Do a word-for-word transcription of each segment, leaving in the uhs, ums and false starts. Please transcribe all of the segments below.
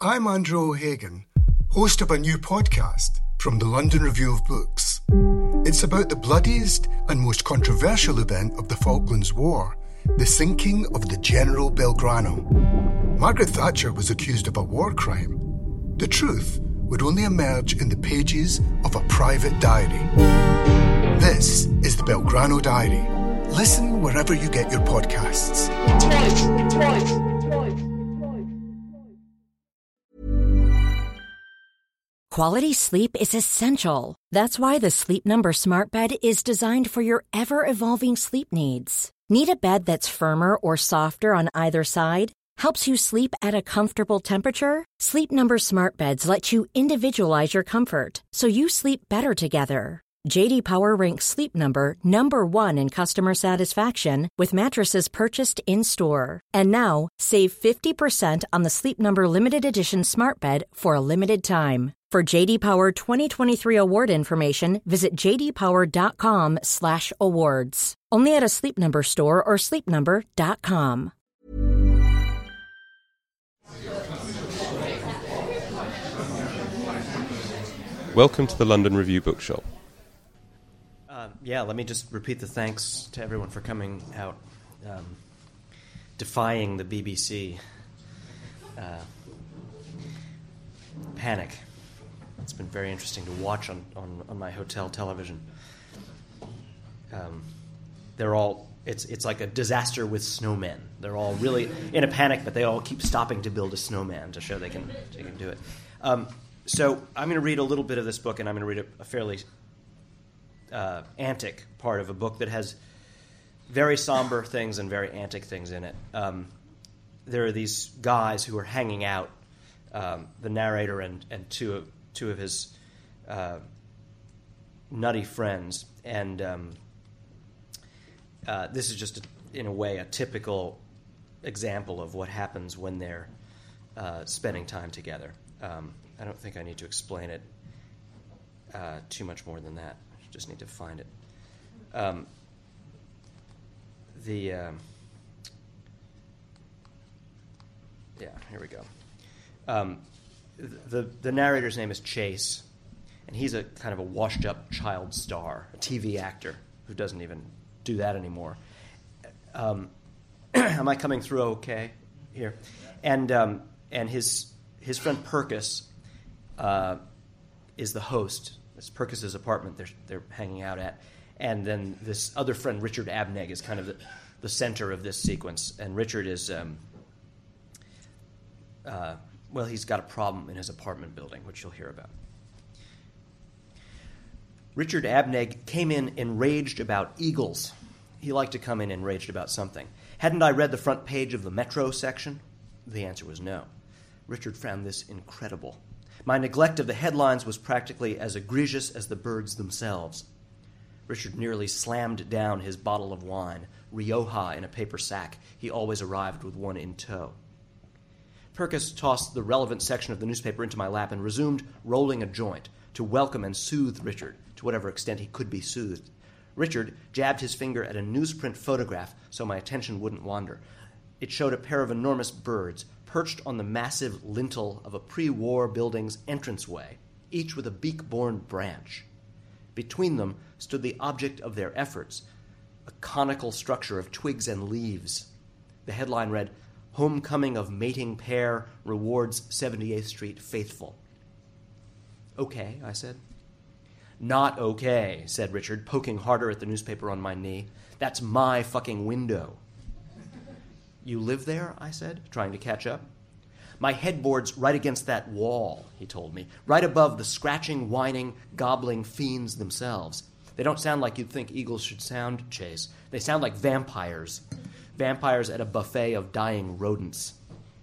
I'm Andrew O'Hagan, host of a new podcast from the London Review of Books. It's about the bloodiest and most controversial event of the Falklands War, the sinking of the General Belgrano. Margaret Thatcher was accused of a war crime. The truth would only emerge in the pages of a private diary. This is the Belgrano Diary. Listen wherever you get your podcasts. Twice, twice, twice. Quality sleep is essential. That's why the Sleep Number Smart Bed is designed for your ever-evolving sleep needs. Need a bed that's firmer or softer on either side? Helps you sleep at a comfortable temperature? Sleep Number Smart Beds let you individualize your comfort, so you sleep better together. J D Power ranks Sleep Number number one in customer satisfaction with mattresses purchased in-store. And now, save fifty percent on the Sleep Number Limited Edition Smart Bed for a limited time. For J D Power twenty twenty-three award information, visit jdpower.com slash awards. Only at a Sleep Number store or sleep number dot com. Welcome to the London Review Bookshop. Uh, yeah, let me just repeat the thanks to everyone for coming out, um, defying the B B C uh, panic. It's been very interesting to watch on, on, on my hotel television. Um, they're all, it's it's like a disaster with snowmen. They're all really in a panic, but they all keep stopping to build a snowman to show they can, they can do it. Um, so I'm going to read a little bit of this book, and I'm going to read a, a fairly uh, antic part of a book that has very somber things and very antic things in it. Um, there are these guys who are hanging out, um, the narrator and, and two of two of his uh, nutty friends, and um, uh, this is just, a, in a way, a typical example of what happens when they're uh, spending time together. Um, I don't think I need to explain it uh, too much more than that. I just need to find it. Um, the um, yeah, here we go. Um, The, the narrator's name is Chase, and he's a kind of a washed-up child star, a T V actor who doesn't even do that anymore. Um, am I coming through okay here? And um, and his his friend Purkis uh, is the host. It's Purkis's apartment they're they're hanging out at, and then this other friend Richard Abneg is kind of the, the center of this sequence. And Richard is. Um, uh, Well, he's got a problem in his apartment building, which you'll hear about. Richard Abneg came in enraged about eagles. He liked to come in enraged about something. Hadn't I read the front page of the Metro section? The answer was no. Richard found this incredible. My neglect of the headlines was practically as egregious as the birds themselves. Richard nearly slammed down his bottle of wine, Rioja in a paper sack. He always arrived with one in tow. Purkis tossed the relevant section of the newspaper into my lap and resumed rolling a joint to welcome and soothe Richard to whatever extent he could be soothed. Richard jabbed his finger at a newsprint photograph so my attention wouldn't wander. It showed a pair of enormous birds perched on the massive lintel of a pre-war building's entranceway, each with a beak-borne branch. Between them stood the object of their efforts, a conical structure of twigs and leaves. The headline read, "Homecoming of Mating Pair Rewards seventy-eighth Street Faithful." "Okay," I said. "Not okay," said Richard, poking harder at the newspaper on my knee. "That's my fucking window." "You live there?" I said, trying to catch up. "My headboard's right against that wall," he told me, "right above the scratching, whining, gobbling fiends themselves. They don't sound like you'd think eagles should sound, Chase. They sound like vampires. Vampires at a buffet of dying rodents."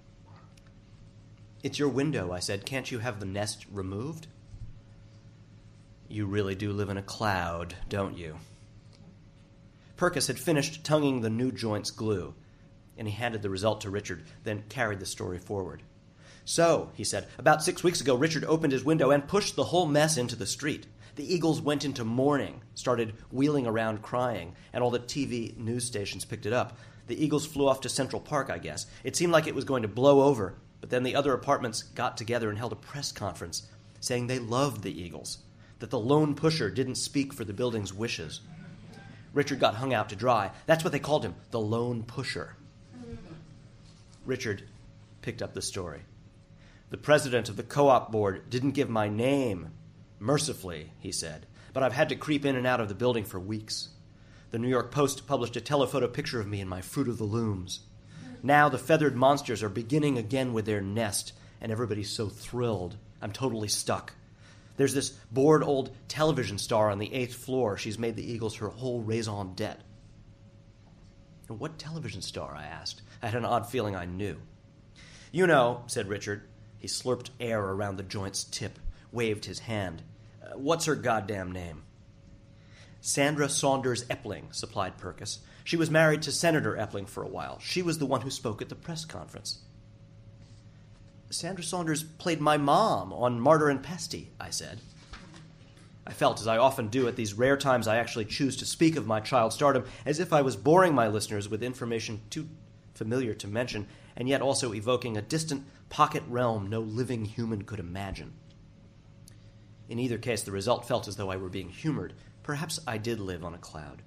"It's your window," I said. "Can't you have the nest removed?" "You really do live in a cloud, don't you?" Purkis had finished tonguing the new joint's glue, and he handed the result to Richard, then carried the story forward. "So," he said, "about six weeks ago, Richard opened his window and pushed the whole mess into the street. The eagles went into mourning, started wheeling around crying, and all the T V news stations picked it up. The eagles flew off to Central Park, I guess. It seemed like it was going to blow over. But then the other apartments got together and held a press conference saying they loved the Eagles, that the lone pusher didn't speak for the building's wishes. Richard got hung out to dry. That's what they called him, the lone pusher. Richard picked up the story. The president of the co-op board didn't give my name, mercifully, he said, but I've had to creep in and out of the building for weeks. The New York Post published a telephoto picture of me in my Fruit of the Looms. Now the feathered monsters are beginning again with their nest, and everybody's so thrilled. I'm totally stuck. There's this bored old television star on the eighth floor. She's made the Eagles her whole raison d'etre. What television star? I asked. I had an odd feeling I knew. You know, said Richard. He slurped air around the joint's tip, waved his hand. Uh, what's her goddamn name? Sandra Saunders Epling, supplied Purkis. She was married to Senator Epling for a while. She was the one who spoke at the press conference. Sandra Saunders played my mom on Martyr and Pesty, I said. I felt, as I often do at these rare times I actually choose to speak of my child stardom, as if I was boring my listeners with information too familiar to mention, and yet also evoking a distant pocket realm no living human could imagine. In either case, the result felt as though I were being humored. Perhaps I did live on a cloud.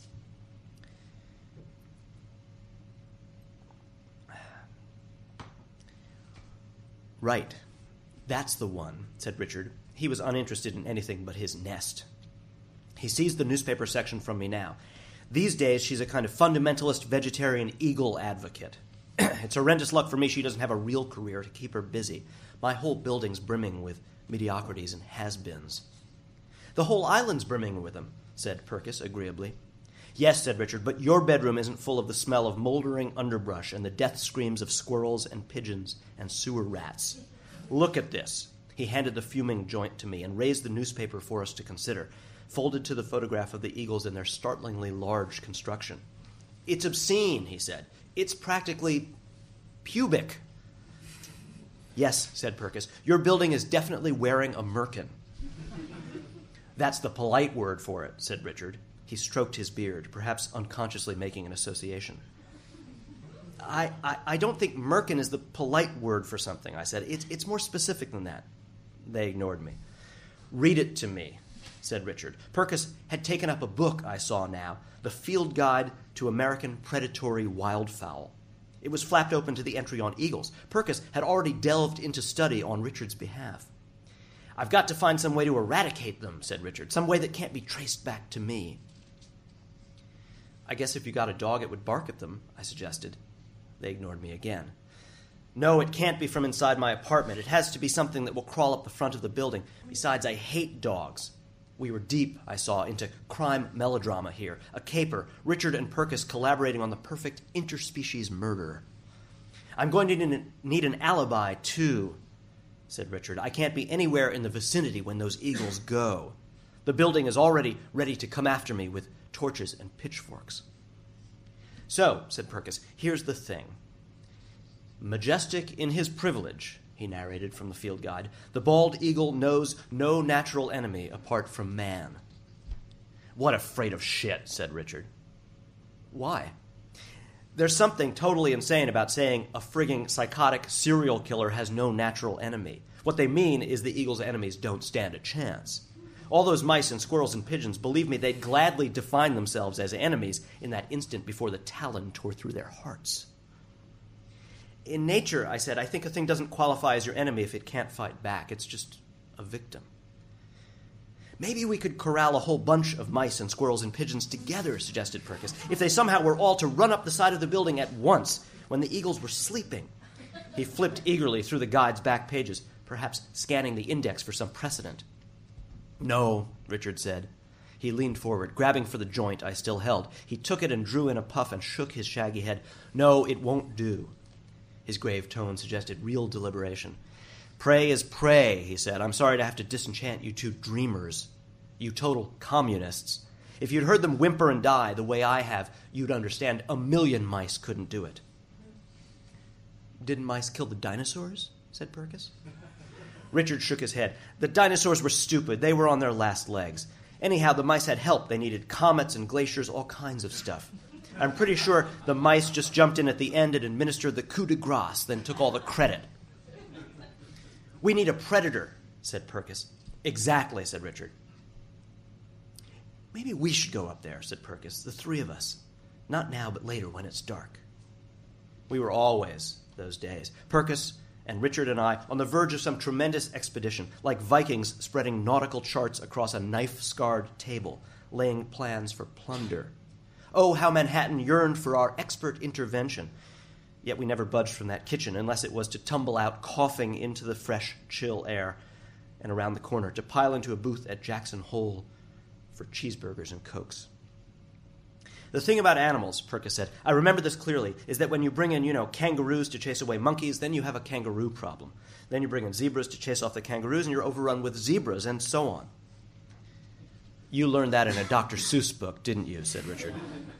Right. That's the one, said Richard. He was uninterested in anything but his nest. He seized the newspaper section from me now. These days, she's a kind of fundamentalist vegetarian eagle advocate. It's horrendous luck for me she doesn't have a real career to keep her busy. My whole building's brimming with mediocrities and has-beens. The whole island's brimming with them, said Purkis agreeably. Yes, said Richard, but your bedroom isn't full of the smell of moldering underbrush and the death screams of squirrels and pigeons and sewer rats. Look at this. He handed the fuming joint to me and raised the newspaper for us to consider, folded to the photograph of the Eagles in their startlingly large construction. It's obscene, he said. It's practically pubic. Yes, said Purkis, your building is definitely wearing a merkin. That's the polite word for it, said Richard. He stroked his beard, perhaps unconsciously making an association. I, I, I don't think merkin is the polite word for something, I said. It's, it's more specific than that. They ignored me. Read it to me, said Richard. Purkis had taken up a book I saw now, The Field Guide to American Predatory Wildfowl. It was flapped open to the entry on eagles. Purkis had already delved into study on Richard's behalf. I've got to find some way to eradicate them, said Richard, some way that can't be traced back to me. I guess if you got a dog, it would bark at them, I suggested. They ignored me again. No, it can't be from inside my apartment. It has to be something that will crawl up the front of the building. Besides, I hate dogs. We were deep, I saw, into crime melodrama here. A caper, Richard and Purkis collaborating on the perfect interspecies murder. I'm going to need an alibi, too, said Richard. I can't be anywhere in the vicinity when those eagles go. The building is already ready to come after me with torches and pitchforks. So, said Purkis, here's the thing. Majestic in his privilege, he narrated from the field guide, the bald eagle knows no natural enemy apart from man. What a freight of shit, said Richard. Why? There's something totally insane about saying a frigging psychotic serial killer has no natural enemy. What they mean is the eagle's enemies don't stand a chance. All those mice and squirrels and pigeons, believe me, they'd gladly define themselves as enemies in that instant before the talon tore through their hearts. In nature, I said, I think a thing doesn't qualify as your enemy if it can't fight back. It's just a victim. Maybe we could corral a whole bunch of mice and squirrels and pigeons together, suggested Purkis, if they somehow were all to run up the side of the building at once when the eagles were sleeping. He flipped eagerly through the guide's back pages, perhaps scanning the index for some precedent. No, Richard said. He leaned forward, grabbing for the joint I still held. He took it and drew in a puff and shook his shaggy head. No, it won't do. His grave tone suggested real deliberation. Prey is prey, he said. I'm sorry to have to disenchant you two dreamers, you total communists. If you'd heard them whimper and die the way I have, you'd understand a million mice couldn't do it. Didn't mice kill the dinosaurs? Said Purkis. Richard shook his head. The dinosaurs were stupid. They were on their last legs. Anyhow, the mice had help. They needed comets and glaciers, all kinds of stuff. I'm pretty sure the mice just jumped in at the end and administered the coup de grace, then took all the credit. We need a predator, said Purkis. Exactly, said Richard. Maybe we should go up there, said Purkis, the three of us. Not now, but later when it's dark. We were always, those days, Purkis and Richard and I, on the verge of some tremendous expedition, like Vikings spreading nautical charts across a knife-scarred table, laying plans for plunder. Oh, how Manhattan yearned for our expert intervention. Yet we never budged from that kitchen unless it was to tumble out coughing into the fresh, chill air and around the corner, to pile into a booth at Jackson Hole for cheeseburgers and Cokes. The thing about animals, Purkis said, I remember this clearly, is that when you bring in, you know, kangaroos to chase away monkeys, then you have a kangaroo problem. Then you bring in zebras to chase off the kangaroos, and you're overrun with zebras, and so on. You learned that in a Doctor Seuss book, didn't you? Said Richard.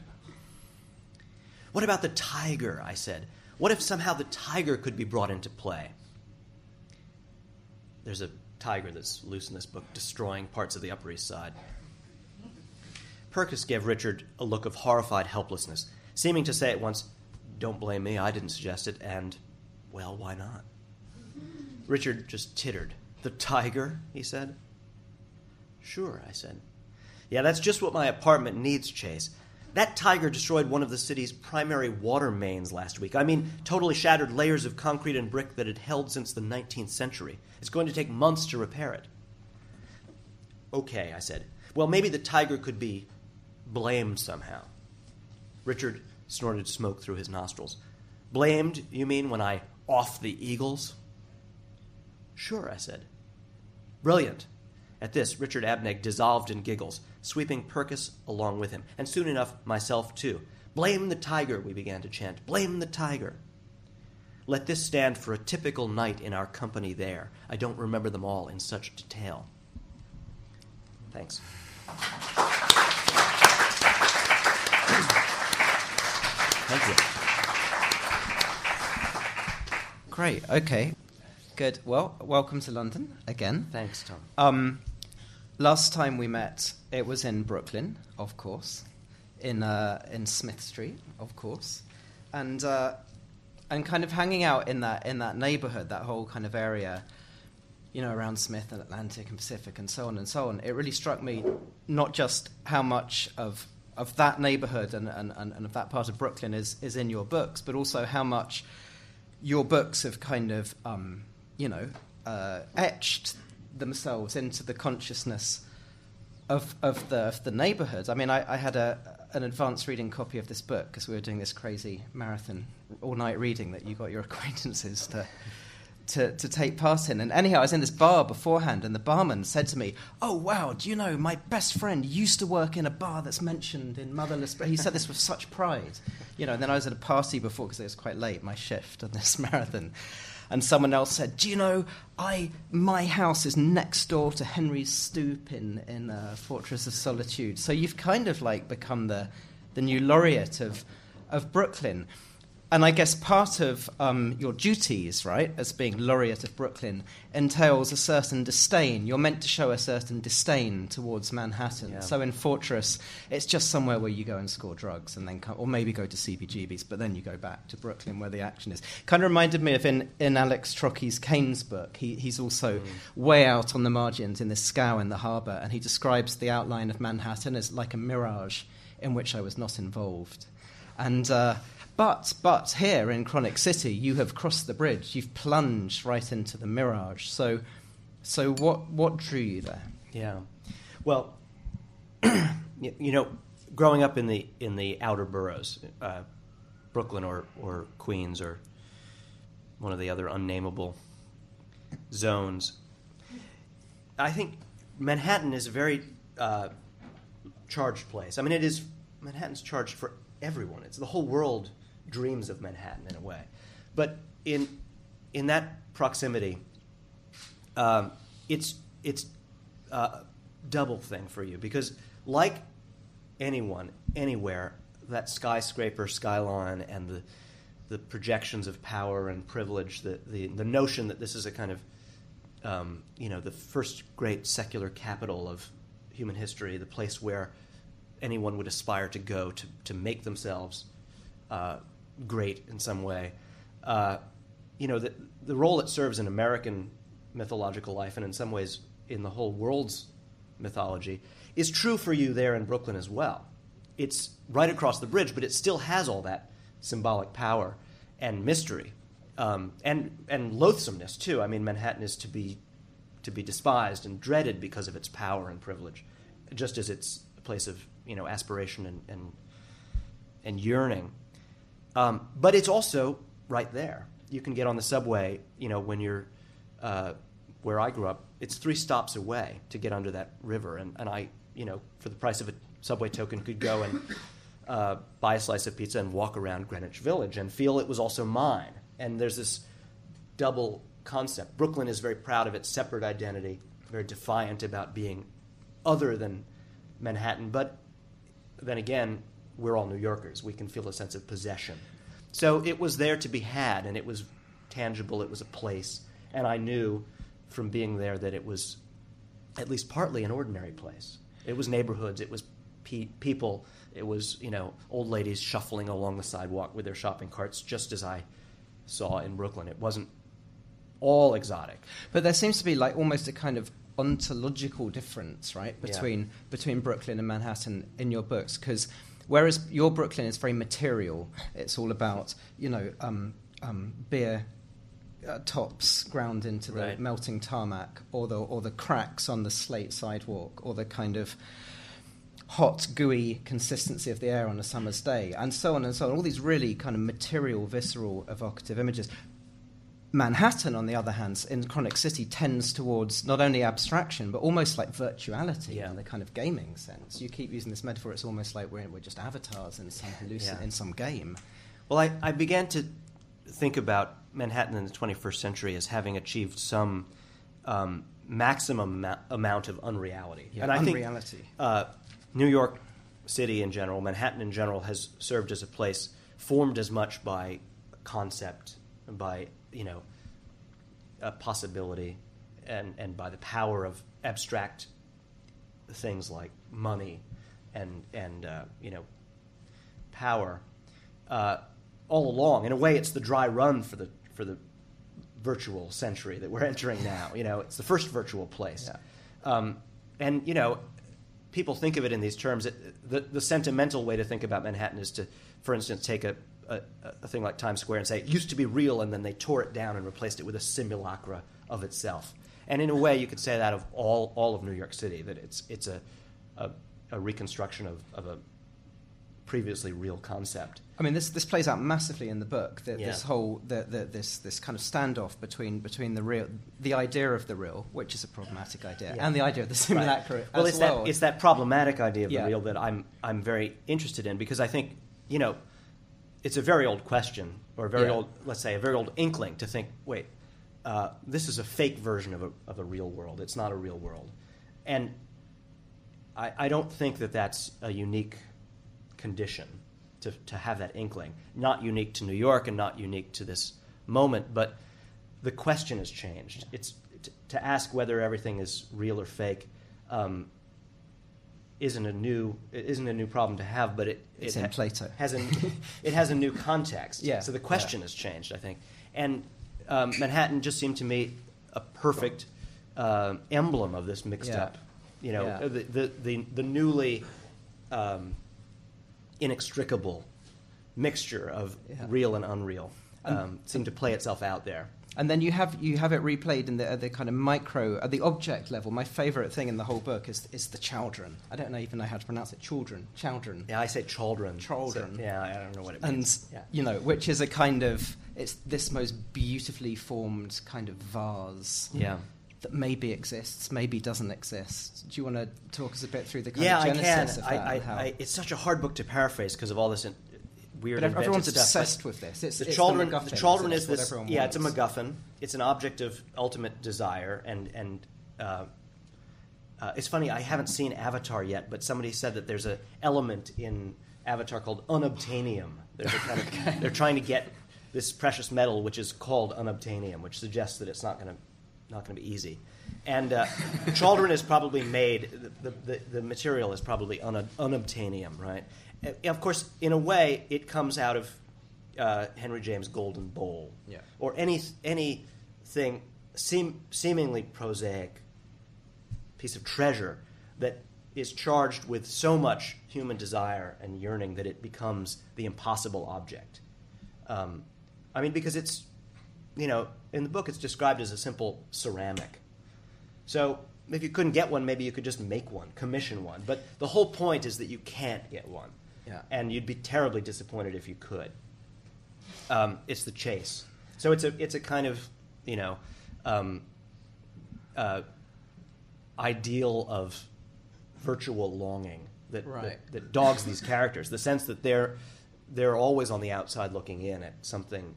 What about the tiger? I said. What if somehow the tiger could be brought into play? There's a tiger that's loose in this book, destroying parts of the Upper East Side. Purkis gave Richard a look of horrified helplessness, seeming to say at once, don't blame me, I didn't suggest it, and, well, why not? Richard just tittered. The tiger, he said. Sure, I said. Yeah, that's just what my apartment needs, Chase. That tiger destroyed one of the city's primary water mains last week. I mean, totally shattered layers of concrete and brick that had held since the nineteenth century. It's going to take months to repair it. Okay, I said. Well, maybe the tiger could be blamed somehow. Richard snorted smoke through his nostrils. Blamed, you mean, when I off the eagles? Sure, I said. Brilliant. At this, Richard Abnegg dissolved in giggles, sweeping Purkis along with him, and soon enough, myself too. Blame the tiger, we began to chant. Blame the tiger. Let this stand for a typical night in our company there. I don't remember them all in such detail. Thanks. Thank you. Great, okay. Good. Well, welcome to London again. Thanks, Tom. Um, last time we met, it was in Brooklyn, of course, in uh, in Smith Street, of course, and uh, and kind of hanging out in that in that neighborhood, that whole kind of area, you know, around Smith and Atlantic and Pacific and so on and so on. It really struck me not just how much of of that neighborhood and, and, and of that part of Brooklyn is is in your books, but also how much your books have kind of um, you know, uh, etched themselves into the consciousness of of the of the neighborhood. I mean, I, I had a an advanced reading copy of this book because we were doing this crazy marathon all night reading that you got your acquaintances to to to take part in. And anyhow, I was in this bar beforehand, and the barman said to me, "Oh wow, do you know my best friend used to work in a bar that's mentioned in Motherless?" He said this with such pride, you know. And then I was at a party before because it was quite late, my shift on this marathon. And someone else said, do you know, I my house is next door to Henry's Stoop in, in uh, Fortress of Solitude. So you've kind of like become the the new laureate of of Brooklyn. And I guess part of um, your duties, right, as being laureate of Brooklyn, entails a certain disdain. You're meant to show a certain disdain towards Manhattan. Yeah. So in Fortress, it's just somewhere where you go and score drugs, and then, come, or maybe go to C B G B's, but then you go back to Brooklyn where the action is. Kind of reminded me of in, in Alex Trocchi's Keynes book. He, he's also mm. way out on the margins in this scow in the harbour, and he describes the outline of Manhattan as like a mirage in which I was not involved. And... Uh, But but here in Chronic City, you have crossed the bridge. You've plunged right into the mirage. So so what what drew you there? Yeah, well, you, you know, growing up in the in the outer boroughs, uh, Brooklyn or or Queens or one of the other unnameable zones, I think Manhattan is a very uh, charged place. I mean, it is Manhattan's charged for everyone. It's the whole world. Dreams of Manhattan in a way, but in in that proximity, um, it's it's a double thing for you because, like anyone anywhere, that skyscraper skyline and the the projections of power and privilege, the the, the notion that this is a kind of um, you know the first great secular capital of human history, the place where anyone would aspire to go to to make themselves. Uh, great in some way. Uh, you know, the, the role it serves in American mythological life, and in some ways in the whole world's mythology, is true for you there in Brooklyn as well. It's right across the bridge, but it still has all that symbolic power and mystery, um, and and loathsomeness too. I mean, Manhattan is to be to be despised and dreaded because of its power and privilege, just as it's a place of, you know, aspiration and and, and yearning. Um, but it's also right there. You can get on the subway, you know, when you're uh, where I grew up. It's three stops away to get under that river, and, and I, you know, for the price of a subway token, could go and uh, buy a slice of pizza and walk around Greenwich Village and feel it was also mine. And there's this double concept. Brooklyn is very proud of its separate identity, very defiant about being other than Manhattan. But then again, we're all New Yorkers. We can feel a sense of possession. So it was there to be had, and it was tangible. It was a place. And I knew from being there that it was at least partly an ordinary place. It was neighborhoods. It was pe- people. It was, you know, old ladies shuffling along the sidewalk with their shopping carts, just as I saw in Brooklyn. It wasn't all exotic. But there seems to be like almost a kind of ontological difference, right, between yeah. between Brooklyn and Manhattan in your books, because whereas your Brooklyn is very material, it's all about, you know, um, um, beer uh, tops ground into the right. melting tarmac, or the or the cracks on the slate sidewalk, or the kind of hot, gooey consistency of the air on a summer's day, and so on and so on. All these really kind of material, visceral, evocative images. Manhattan, on the other hand, in Chronic City, tends towards not only abstraction, but almost like virtuality yeah. in the kind of gaming sense. You keep using this metaphor, it's almost like we're, we're just avatars in some hallucin- yeah. in some game. Well, I, I began to think about Manhattan in the twenty-first century as having achieved some um, maximum ma- amount of unreality. Yeah, and I unreality. think uh, New York City in general, Manhattan in general, has served as a place formed as much by concept, by, you know, a possibility, and, and by the power of abstract things like money and and uh, you know, power. Uh, all along, in a way, it's the dry run for the for the virtual century that we're entering now. You know, it's the first virtual place, Yeah. um, and you know, people think of it in these terms. It, the the sentimental way to think about Manhattan is to, for instance, take a A, a thing like Times Square and say it used to be real, and then they tore it down and replaced it with a simulacra of itself. And in a way, you could say that of all, all of New York City, that it's it's a a, a reconstruction of, of a previously real concept. I mean, this this plays out massively in the book. The, Yeah. This whole the, the, this this kind of standoff between between the real, the idea of the real, which is a problematic idea, Yeah. and the idea of the simulacra. Right. Well, as it's well. that it's that problematic idea of Yeah. the real that I'm I'm very interested in, because I think, you know, it's a very old question, or a very Yeah. old, let's say, a very old inkling to think, wait, uh, this is a fake version of a, of a real world. It's not a real world. And I, I don't think that that's a unique condition to, to have that inkling. Not unique to New York and not unique to this moment, but the question has changed. It's t- to ask whether everything is real or fake um, isn't a new it isn't a new problem to have, but it It's it in Plato. has an it has a new context. Yeah, So the question yeah. has changed, I think, and um, Manhattan just seemed to me a perfect uh, emblem of this mixed Yeah. up, you know, Yeah. the, the the the newly um, inextricable mixture of Yeah. real and unreal um, seemed to play itself out there. And then you have you have it replayed in the, at the kind of micro, at the object level. My favourite thing in the whole book is is the children. I don't know, even know how to pronounce it. Children, children. Yeah, I say children. Children. So, yeah, I don't know what it And means. Yeah. you know, which is a kind of it's this most beautifully formed kind of vase. Yeah. That maybe exists, maybe doesn't exist. Do you want to talk us a bit through the kind Yeah, of I can. genesis of I, that? I, and how- I, it's such a hard book to paraphrase because of all this in, weird. but invented everyone's stuff. obsessed But with this. It's the it's children. The, MacGuffin, the children isn't is it? What this. everyone Yeah, it's a wants. MacGuffin. It's an object of ultimate desire, and and uh, uh, it's funny. I haven't seen Avatar yet, but somebody said that there's an element in Avatar called unobtainium. There's a kind of, they're trying to get this precious metal, which is called unobtainium, which suggests that it's not going to not going to be easy. And uh, children is probably made. The, the, the material is probably un, unobtainium, right? And of course, in a way, it comes out of uh, Henry James' Golden Bowl, Yeah. or any anything seem, seemingly prosaic piece of treasure that is charged with so much human desire and yearning that it becomes the impossible object. Um, I mean, because it's, you know, in the book it's described as a simple ceramic. So if you couldn't get one, maybe you could just make one, commission one. But the whole point is that you can't get one. Yeah. And you'd be terribly disappointed if you could. Um, it's the chase. So it's a it's a kind of, you know, um, uh, ideal of virtual longing that, Right. that that dogs these characters. The sense that they're they're always on the outside looking in at something,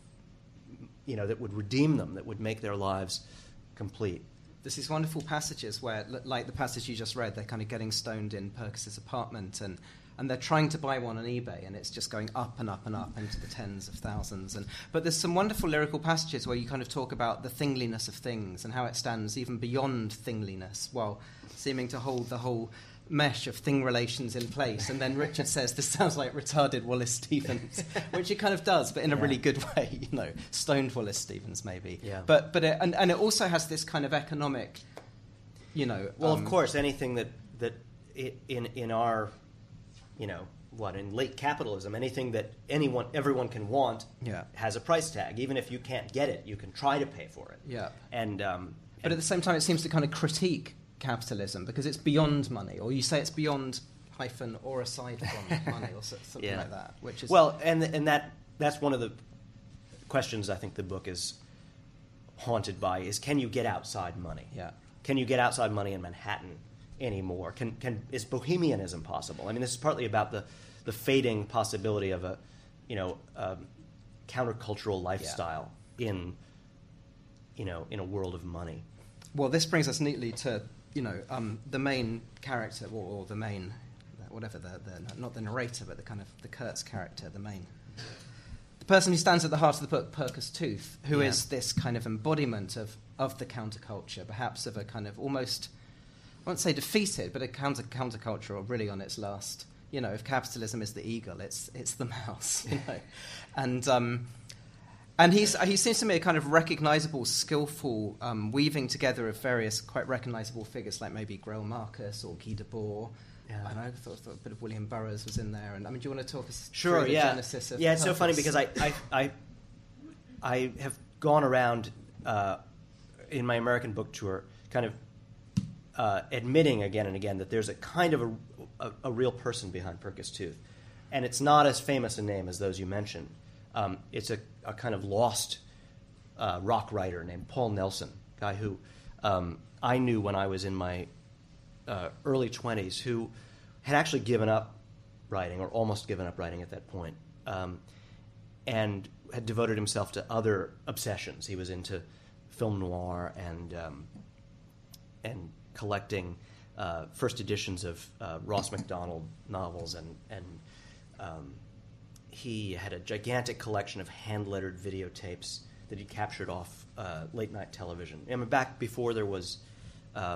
you know, that would redeem them, that would make their lives complete. There's these wonderful passages where, l- like the passage you just read, they're kind of getting stoned in Purkis's apartment, and, and they're trying to buy one on eBay, and it's just going up and up and up into the tens of thousands. And but there's some wonderful lyrical passages where you kind of talk about the thingliness of things and how it stands even beyond thingliness, while seeming to hold the whole mesh of thing relations in place. And then Richard says, this sounds like retarded Wallace Stevens, which it kind of does, but in a Yeah. really good way, you know, stoned Wallace Stevens maybe. Yeah. But but it, and, and it also has this kind of economic, you know. Well, um, of course, anything that that i- in in our, you know, what in late capitalism, anything that anyone everyone can want, Yeah. has a price tag. Even if you can't get it, you can try to pay for it. Yeah. And um, But at the same time, it seems to kind of critique capitalism because it's beyond money, or you say it's beyond hyphen or aside from money, or so- something Yeah. like that. Which is well, and and that that's one of the questions I think the book is haunted by is, can you get outside money? Yeah. Can you get outside money in Manhattan anymore? Can can is bohemianism possible? I mean, this is partly about the the fading possibility of a, you know, um, countercultural lifestyle in, you know, in a world of money. Well, this brings us neatly to, you know, um, the main character, or, or the main, whatever, the, the not the narrator, but the kind of the Kurtz character, the main, the person who stands at the heart of the book, Purkis Tooth, who Yeah. is this kind of embodiment of, of the counterculture, perhaps of a kind of almost, I won't say defeated, but a counter counterculture, or really on its last. You know, if capitalism is the eagle, it's it's the mouse. You know, and. Um, And he's, he seems to me a kind of recognisable, skillful um, weaving together of various quite recognisable figures, like maybe Grail Marcus or Guy Debord. Yeah. And I thought, thought a bit of William Burroughs was in there. And I mean, do you want to talk us Sure, through the yeah. genesis of Yeah, it's so funny Purkis? because I, I, I, I have gone around uh, in my American book tour kind of uh, admitting again and again that there's a kind of a, a, a real person behind Purkis Tooth. And it's not as famous a name as those you mentioned. Um, it's a, a kind of lost uh, rock writer named Paul Nelson, guy who um, I knew when I was in my uh, early twenties, who had actually given up writing, or almost given up writing at that point, um, and had devoted himself to other obsessions. He was into film noir and um, and collecting uh, first editions of uh, Ross Macdonald novels, and and um, he had a gigantic collection of hand-lettered videotapes that he captured off uh, late-night television. I mean, back before there was uh,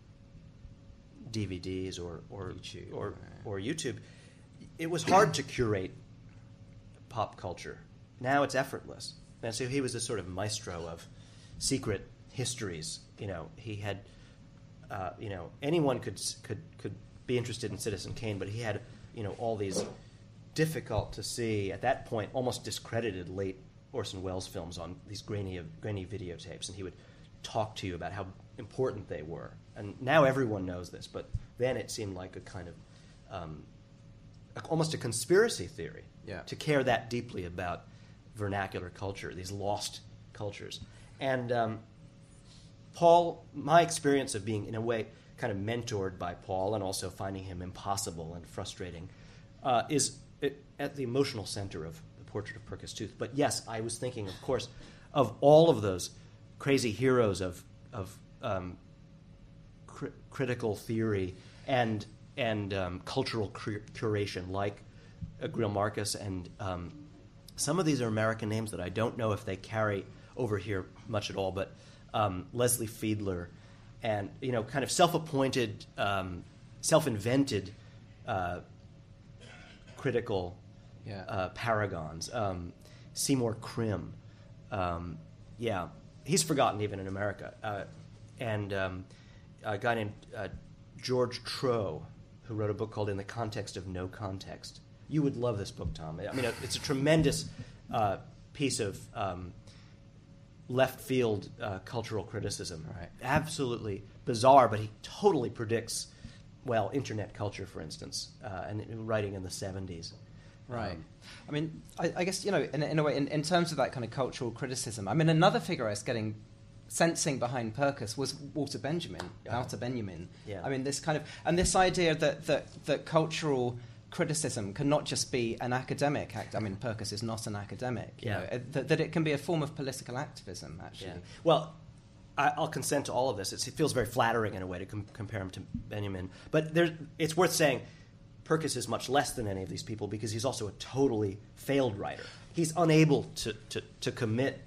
D V Ds or or YouTube, or, right. or YouTube, it was hard to curate pop culture. Now it's effortless. And so he was a sort of maestro of secret histories. You know, he had, uh, you know, anyone could could could be interested in Citizen Kane, but he had, you know, all these difficult to see at that point, almost discredited late Orson Welles films on these grainy grainy videotapes, and he would talk to you about how important they were. And now everyone knows this, but then it seemed like a kind of um, almost a conspiracy theory Yeah. to care that deeply about vernacular culture, these lost cultures. And um, Paul, my experience of being, in a way, kind of mentored by Paul and also finding him impossible and frustrating, uh, is it, at the emotional center of the Portrait of Purkis Tooth. But yes, I was thinking, of course, of all of those crazy heroes of of um, cri- critical theory and and um, cultural cur- curation, like uh, Grail Marcus, and um, some of these are American names that I don't know if they carry over here much at all. But um, Leslie Fiedler, and you know, kind of self-appointed, um, self-invented uh, critical Yeah. uh, paragons. Um, Seymour Krim, um, yeah, he's forgotten even in America. Uh, and um, a guy named uh, George Troe, who wrote a book called In the Context of No Context. You would love this book, Tom. I mean, it's a tremendous uh, piece of um, left field uh, cultural criticism. Right. Absolutely bizarre, but he totally predicts, well, internet culture, for instance, uh, and writing in the seventies. Right. Um, I mean, I, I guess, you know, in, in a way, in, in terms of that kind of cultural criticism, I mean, another figure I was getting, sensing behind Purkis was Walter Benjamin, Yeah. Walter Benjamin. Yeah. I mean, this kind of, and this idea that, that, that cultural criticism can not just be an academic act. I mean, Purkis is not an academic. You Yeah. know, uh, that, that it can be a form of political activism, actually. Yeah. Well, I, I'll consent to all of this. It's, it feels very flattering in a way to com- compare him to Benjamin. But there, it's worth saying Purkis is much less than any of these people because he's also a totally failed writer. He's unable to, to, to commit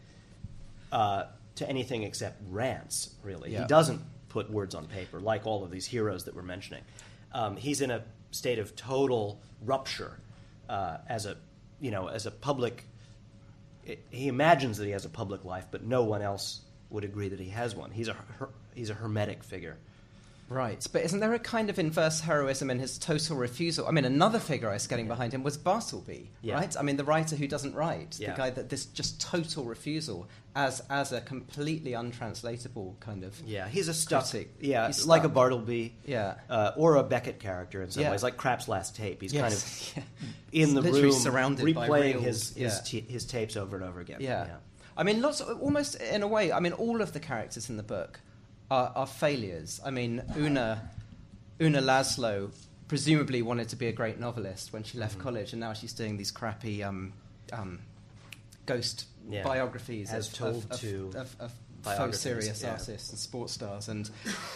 uh, to anything except rants, really. Yeah. He doesn't put words on paper like all of these heroes that we're mentioning. Um, he's in a state of total rupture uh, as a, you know, as a public. It, he imagines that he has a public life, but no one else would agree that he has one. He's a her, he's a hermetic figure. Right, but isn't there a kind of inverse heroism in his total refusal? I mean, another figure I was getting Yeah. behind him was Bartleby, Yeah. right? I mean, the writer who doesn't write, Yeah. the guy that this just total refusal as as a completely untranslatable kind of Yeah, he's a stuck. critic. Yeah, He's like a stuck. Bartleby. Yeah. uh, or a Beckett character in some Yeah. ways, like Krapp's Last Tape. He's Yes. kind of Yeah. in the Literally room, surrounded by replaying reels. his his, Yeah. t- his tapes over and over again. Yeah. I mean, lots of, almost in a way, I mean, all of the characters in the book are, are failures. I mean, Una, Una Laszlo presumably wanted to be a great novelist when she left Mhm. college, and now she's doing these crappy um, um, ghost Yeah. biographies As of, told of, of, to of, of faux biographies, serious yeah. artists and sports stars. And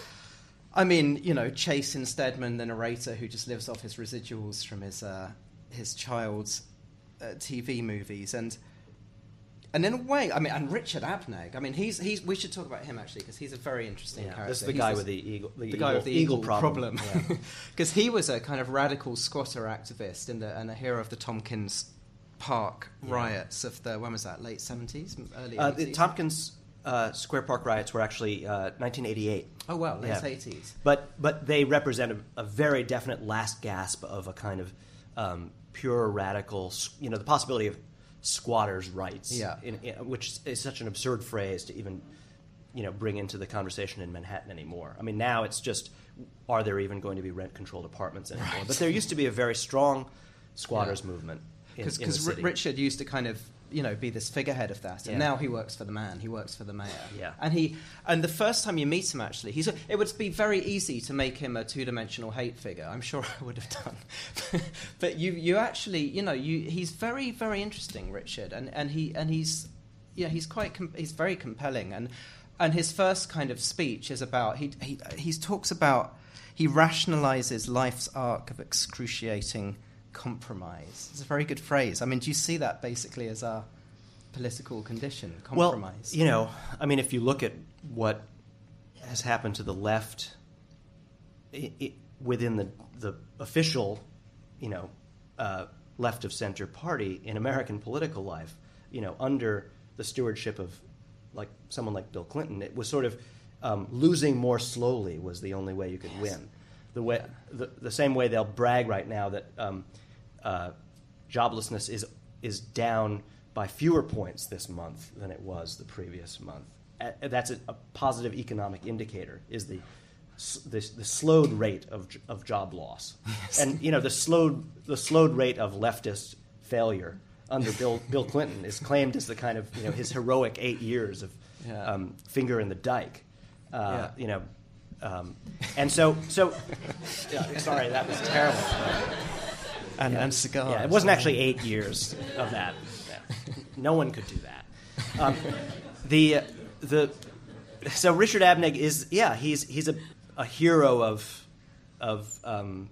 I mean, you know, Chase Stedman, the narrator who just lives off his residuals from his uh, his child's uh, T V movies, and and in a way, I mean, and Richard Abneg. I mean, he's he's. We should talk about him actually because he's a very interesting Yeah. character. This is the He's guy this- with the eagle. The, the eagle, guy with the eagle, eagle problem. problem, because he was a kind of radical squatter activist and, the, and a hero of the Tompkins Park Yeah. riots of the when was that late seventies, early Uh, the eighties? Tompkins uh, Square Park riots were actually uh, nineteen eighty-eight. Oh well, late Yeah. eighties. But but they represent a, a very definite last gasp of a kind of um, pure radical, s- you know, the possibility of squatters' rights, Yeah. in, in, which is such an absurd phrase to even, you know, bring into the conversation in Manhattan anymore. I mean, now it's just, are there even going to be rent-controlled apartments anymore? Right. But there used to be a very strong squatters Yeah. movement in, in the Because city. Richard used to kind of, you know, be this figurehead of that, and Yeah. now he works for the man. He works for the mayor. Yeah. And he, and the first time you meet him, actually, he's. A, it would be very easy to make him a two-dimensional hate figure. I'm sure I would have done. But you, you actually, you know, you. He's very, very interesting, Richard, and, and he and he's, yeah, he's quite. Com- he's very compelling, and and his first kind of speech is about he he he talks about he rationalizes life's arc of excruciating compromise. It's a very good phrase. I mean, do you see that basically as our political condition, compromise? Well, you know, I mean, if you look at what has happened to the left i i within the, the official, you know, uh, left of center party in American political life, you know, under the stewardship of like someone like Bill Clinton, it was sort of um, losing more slowly was the only way you could win. The way, the, the same way they'll brag right now that um, uh, joblessness is is down by fewer points this month than it was the previous month. A- that's a, a positive economic indicator. Is the s- the, the slowed rate of j- of job loss, Yes. and you know the slowed the slowed rate of leftist failure under Bill Bill Clinton is claimed as the kind of you know his heroic eight years of Yeah. um, finger in the dike. Uh, Yeah. You know. Um, and so, so yeah, sorry, that was terrible. and, Yeah. and cigars. Yeah, it wasn't actually eight years of that. Yeah. No one could do that. Um, the the so Richard Abneg is yeah he's he's a, a hero of of um,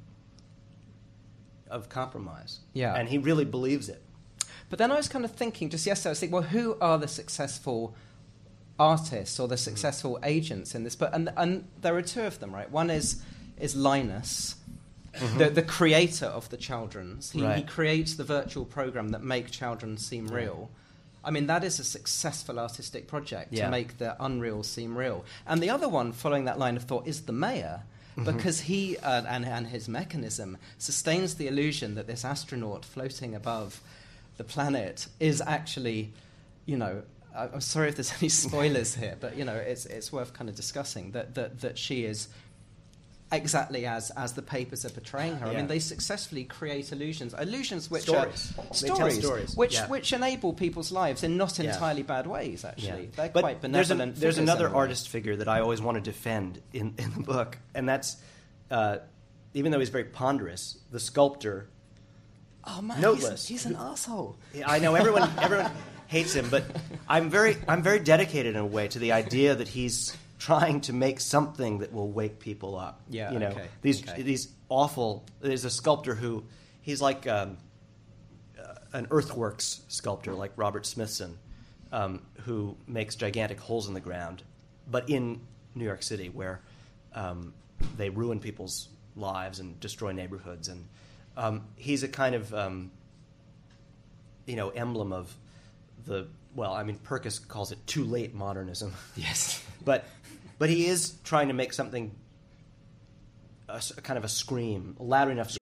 of compromise. Yeah. and he really believes it. But then I was kind of thinking, just yesterday, I was thinking, well, who are the successful artists or the successful agents in this? But and and there are two of them, right? One is is Linus, the the creator of the Children's. He, he Right. creates the virtual program that make Children seem real. I mean, that is a successful artistic project Yeah. to make the unreal seem real. And the other one, following that line of thought, is the mayor, because he uh, and, and his mechanism sustains the illusion that this astronaut floating above the planet is actually, you know, I- I'm sorry if there's any spoilers here, but, you know, it's it's worth kind of discussing that that, that she is exactly as, as the papers are portraying her. I Yeah. mean, they successfully create illusions, illusions which Stories. are They tell stories, stories, which yeah. which enable people's lives in not Yeah. entirely bad ways. Actually, they're But quite there's, an- benevolent. there's figures another in a way. artist figure that I always want to defend in, in the book, and that's, uh, even though he's very ponderous, the sculptor. Oh man, Noteless. He's, he's an asshole. Yeah, I know everyone everyone hates him, but I'm very I'm very dedicated in a way to the idea that he's trying to make something that will wake people up. Yeah, you know okay, these okay. these awful. There's a sculptor who he's like um, uh, an earthworks sculptor, like Robert Smithson, um, who makes gigantic holes in the ground, but in New York City, where um, they ruin people's lives and destroy neighborhoods, and um, he's a kind of um, you know emblem of the well, I mean, Purkis calls it too late modernism. Yes. but but he is trying to make something a, s- a kind of a scream, loud enough.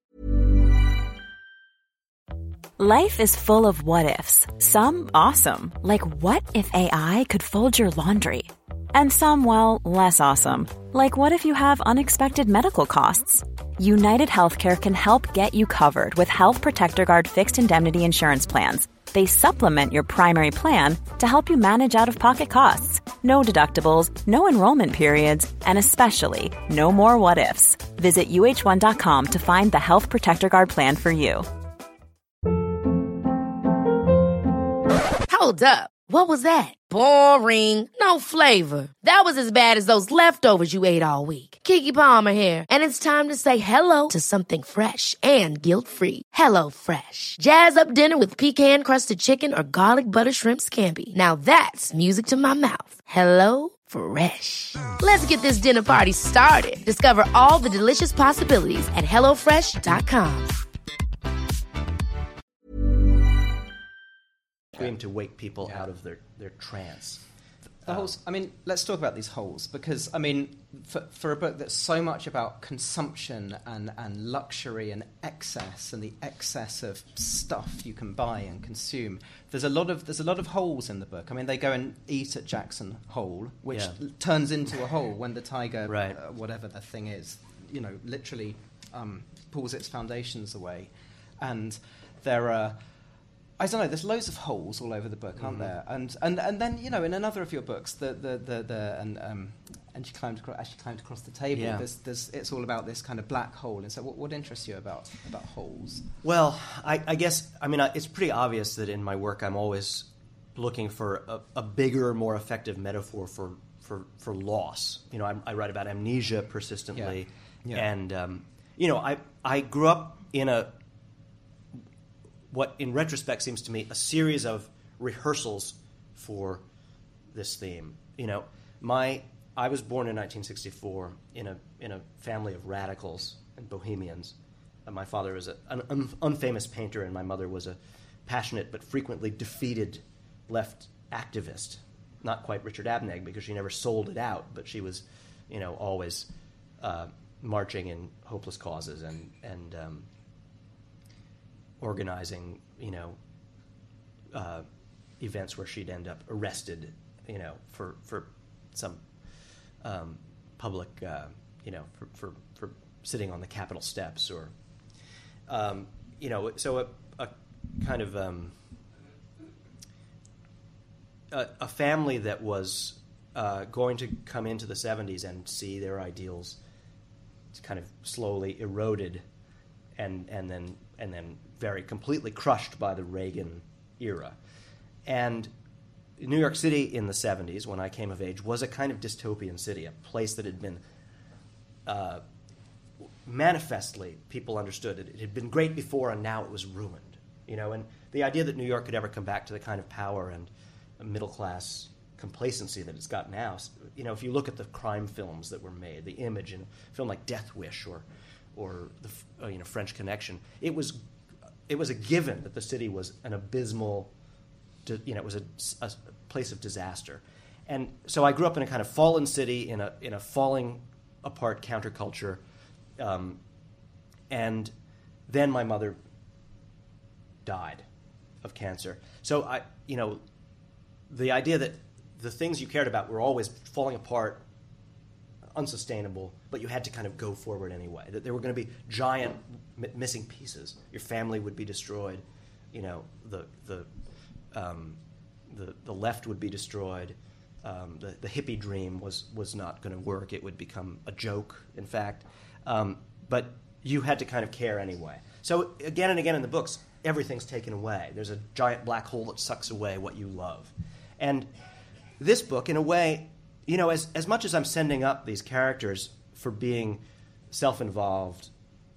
Life is full of what-ifs. Some awesome, like what if A I could fold your laundry? And some, well, less awesome, like what if you have unexpected medical costs? United Healthcare can help get you covered with Health Protector Guard fixed indemnity insurance plans. They supplement your primary plan to help you manage out-of-pocket costs. No deductibles, no enrollment periods, and especially no more what-ifs. Visit U H one dot com to find the Health Protector Guard plan for you. Hold up. What was that? Boring. No flavor. That was as bad as those leftovers you ate all week. Keke Palmer here, and it's time to say hello to something fresh and guilt-free. Hello Fresh. Jazz up dinner with pecan-crusted chicken or garlic butter shrimp scampi. Now that's music to my mouth. Hello Fresh. Let's get this dinner party started. Discover all the delicious possibilities at hello fresh dot com. Scream to wake people out of their, their trance. The holes. I mean, let's talk about these holes because I mean, for, for a book that's so much about consumption and, and luxury and excess and the excess of stuff you can buy and consume, there's a lot of there's a lot of holes in the book. I mean, they go and eat at Jackson Hole, which Yeah. l- turns into a hole when the tiger, Right. uh, whatever the thing is, you know, literally um, pulls its foundations away, and there are. I don't know. There's loads of holes all over the book, aren't Mm-hmm. there? And, and and then you know, in another of your books, the the the, the and um, and she climbed across, as she climbed across the table. Yeah. There's, there's, it's all about this kind of black hole. And so, what, what interests you about about holes? Well, I, I guess, I mean, I, it's pretty obvious that in my work I'm always looking for a, a bigger, more effective metaphor for, for, for loss. You know, I, I write about amnesia persistently. Yeah. Yeah. And, um, you know, I, I grew up in a, what in retrospect seems to me a series of rehearsals for this theme. You know, my I was born in nineteen sixty-four in a in a family of radicals and bohemians. And my father was a, an un, unfamous painter, and my mother was a passionate but frequently defeated left activist. Not quite Richard Abneg because she never sold it out, but she was, you know, always uh, marching in hopeless causes and and. Um, organizing, you know, uh, events where she'd end up arrested, you know, for for some um, public, uh, you know, for, for for sitting on the Capitol steps, or, um, you know, so a, a kind of um, a, a family that was uh, going to come into the seventies and see their ideals kind of slowly eroded, and and then and then very completely crushed by the Reagan era. And New York City in the seventies, when I came of age, was a kind of dystopian city, a place that had been uh, manifestly, people understood it. It had been great before, and now it was ruined. You know, and the idea that New York could ever come back to the kind of power and middle-class complacency that it's got now, you know, if you look at the crime films that were made, the image in a film like Death Wish or or the uh, you know French Connection, it was it was a given that the city was an abysmal, di- you know, it was a, a place of disaster. And so I grew up in a kind of fallen city, in a in a falling apart counterculture, um, and then my mother died of cancer. So I, you know, the idea that the things you cared about were always falling apart, unsustainable, but you had to kind of go forward anyway. That there were going to be giant m- missing pieces. Your family would be destroyed. You know, the the um, the the left would be destroyed. Um, the the hippie dream was was not going to work. It would become a joke, in fact. Um, but you had to kind of care anyway. So again and again in the books, everything's taken away. There's a giant black hole that sucks away what you love. And this book, in a way, you know, as as much as I'm sending up these characters for being self-involved,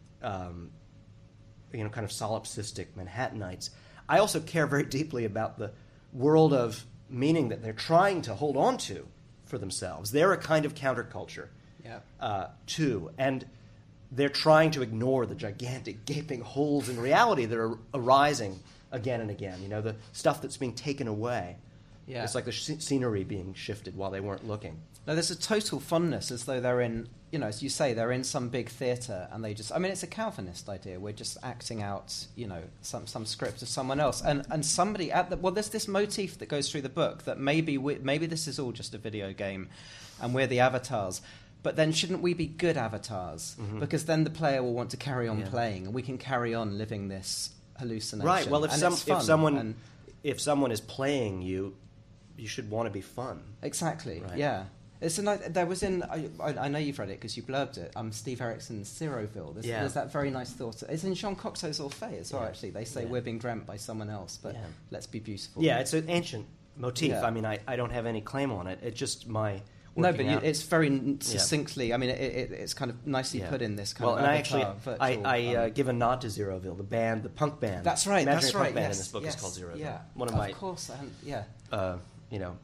um, you know, kind of solipsistic Manhattanites, I also care very deeply about the world of meaning that they're trying to hold on to for themselves. They're a kind of counterculture, yeah. uh, too. And they're trying to ignore the gigantic gaping holes in reality that are arising again and again. You know, the stuff that's being taken away. Yeah. It's like the sh- scenery being shifted while they weren't looking. No, there's a total fondness, as though they're in, you know, as you say, they're in some big theatre, and they just, I mean, it's a Calvinist idea. We're just acting out, you know, some some script of someone else. And and somebody at the, well, there's this motif that goes through the book that maybe we, maybe this is all just a video game, and we're the avatars. But then shouldn't we be good avatars? Mm-hmm. Because then the player will want to carry on yeah. playing, and we can carry on living this hallucination. Right. Well, if and some if someone and, if someone is playing you, you should want to be fun. Exactly. Right. Yeah. It's a nice, there was in I, I know you've read it because you blurbed it. Um, Steve Erickson's Zeroville. There's, yeah. there's that very nice thought. It's in Jean Cocteau's Orphée as well. Yeah. Actually, they say yeah. we're being dreamt by someone else, but yeah. let's be beautiful. Yeah, it's an ancient motif. Yeah. I mean, I, I don't have any claim on it. It's just my no, but you, out. it's very succinctly. Yeah. I mean, it, it, it's kind of nicely yeah. put in this kind well, of. Well, and avatar, I actually virtual, I, I uh, um, give a nod to Zeroville, the band, the punk band. That's right. Imaginary That's punk right. band Yes, in this book yes, is called Zeroville. Yeah, one of, of my of course. I yeah. Uh, you know,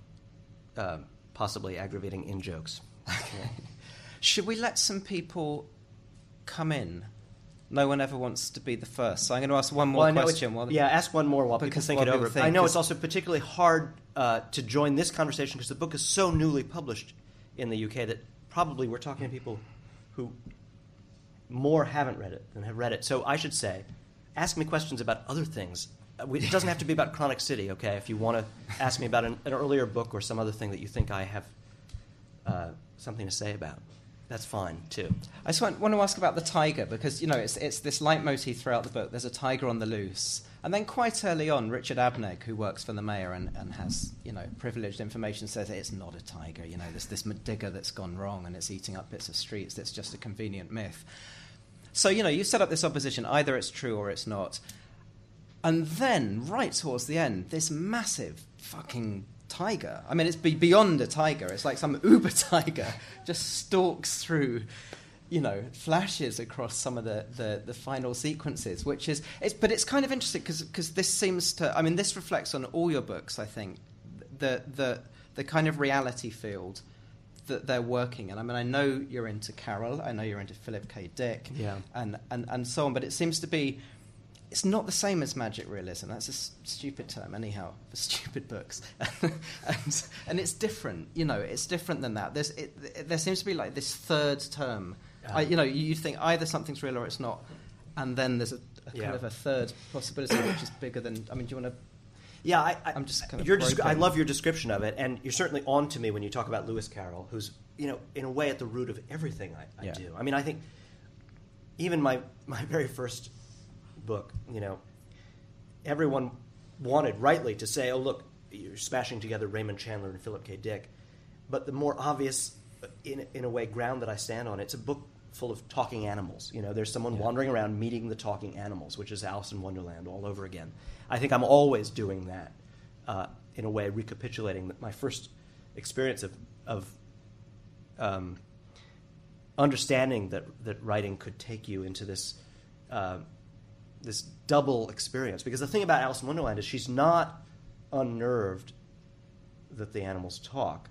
uh, possibly aggravating in jokes. Okay. Should we let some people come in? No one ever wants to be the first, so I'm going to ask one more well, question. While yeah, ask one more while people think it over. Think, I know it's also particularly hard uh, to join this conversation because the book is so newly published in the U K that probably we're talking to people who more haven't read it than have read it. So I should say, ask me questions about other things. It doesn't have to be about Chronic City, okay? If you want to ask me about an, an earlier book or some other thing that you think I have uh, something to say about, that's fine too. I just want, want to ask about the tiger because, you know, it's it's this leitmotif throughout the book. There's a tiger on the loose. And then quite early on, Richard Abnegg, who works for the mayor and, and has, you know, privileged information, says it's not a tiger. You know, there's this digger that's gone wrong and it's eating up bits of streets. That's just a convenient myth. So, you know, you set up this opposition. Either it's true or it's not. And then, right towards the end, this massive fucking tiger. I mean, it's be- beyond a tiger. It's like some uber tiger just stalks through, you know, flashes across some of the, the, the final sequences, which is... It's, but it's kind of interesting because this seems to... I mean, this reflects on all your books, I think, the the the kind of reality field that they're working in. I mean, I know you're into Carroll. I know you're into Philip K. Dick yeah. and, and, and so on, but it seems to be... It's not the same as magic realism. That's a s- stupid term, anyhow, for stupid books. and, and it's different, you know, it's different than that. There's, it, it, there seems to be like this third term. Um, I, you know, you, you think either something's real or it's not, and then there's a, a yeah. kind of a third possibility which is bigger than... I mean, do you want to... Yeah, I, I, I'm just kind of your descri- I love your description of it, and you're certainly on to me when you talk about Lewis Carroll, who's, you know, in a way at the root of everything I, I yeah. do. I mean, I think even my, my very first... book, you know, everyone wanted rightly to say, oh, look, you're smashing together Raymond Chandler and Philip K. Dick. But the more obvious, in, in a way, ground that I stand on, it's a book full of talking animals. You know, there's someone yeah. wandering around meeting the talking animals, which is Alice in Wonderland all over again. I think I'm always doing that, uh, in a way, recapitulating my first experience of, of um, understanding that, that writing could take you into this... Uh, this double experience. Because the thing about Alice in Wonderland is she's not unnerved that the animals talk.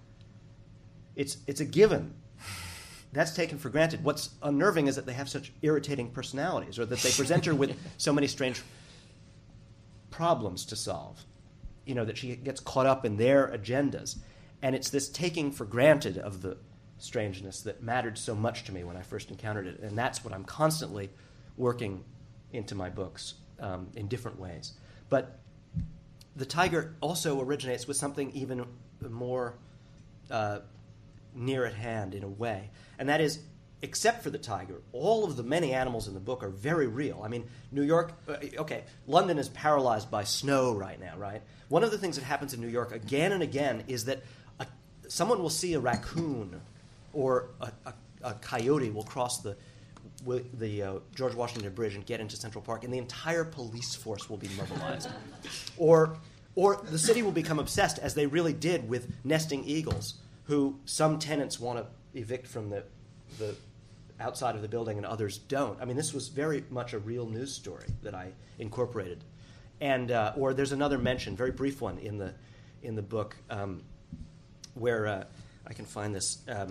It's it's a given. That's taken for granted. What's unnerving is that they have such irritating personalities, or that they present her with so many strange problems to solve. you know, that she gets caught up in their agendas. And it's this taking for granted of the strangeness that mattered so much to me when I first encountered it. And that's what I'm constantly working into my books um, in different ways. But the tiger also originates with something even more uh, near at hand in a way. And that is, except for the tiger, all of the many animals in the book are very real. I mean, New York, uh, okay, London is paralyzed by snow right now, right? One of the things that happens in New York again and again is that a, someone will see a raccoon or a, a, a coyote will cross the the uh, George Washington Bridge and get into Central Park, and the entire police force will be mobilized. or, or the city will become obsessed, as they really did with nesting eagles, who some tenants want to evict from the the outside of the building and others don't. I mean, this was very much a real news story that I incorporated. And uh, or there's another mention, very brief one in the in the book, um, where uh, I can find this. Um,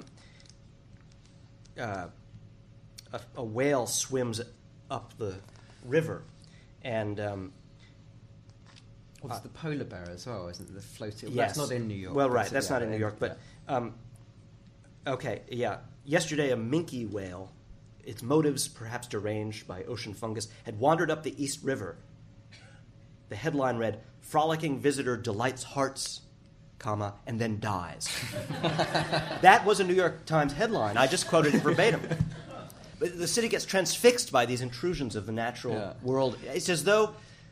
uh, a, a whale swims up the river, and um, well, it's uh, the polar bear as well, isn't it? The floating. Yes. That's not in New York. Well, right, that's not in New York, but um, okay, yeah. Yesterday, a minke whale, its motives perhaps deranged by ocean fungus, had wandered up the East River. The headline read, "Frolicking visitor delights hearts, comma, and then dies." That was a New York Times headline. I just quoted it verbatim. But the city gets transfixed by these intrusions of the natural yeah. world. It's as though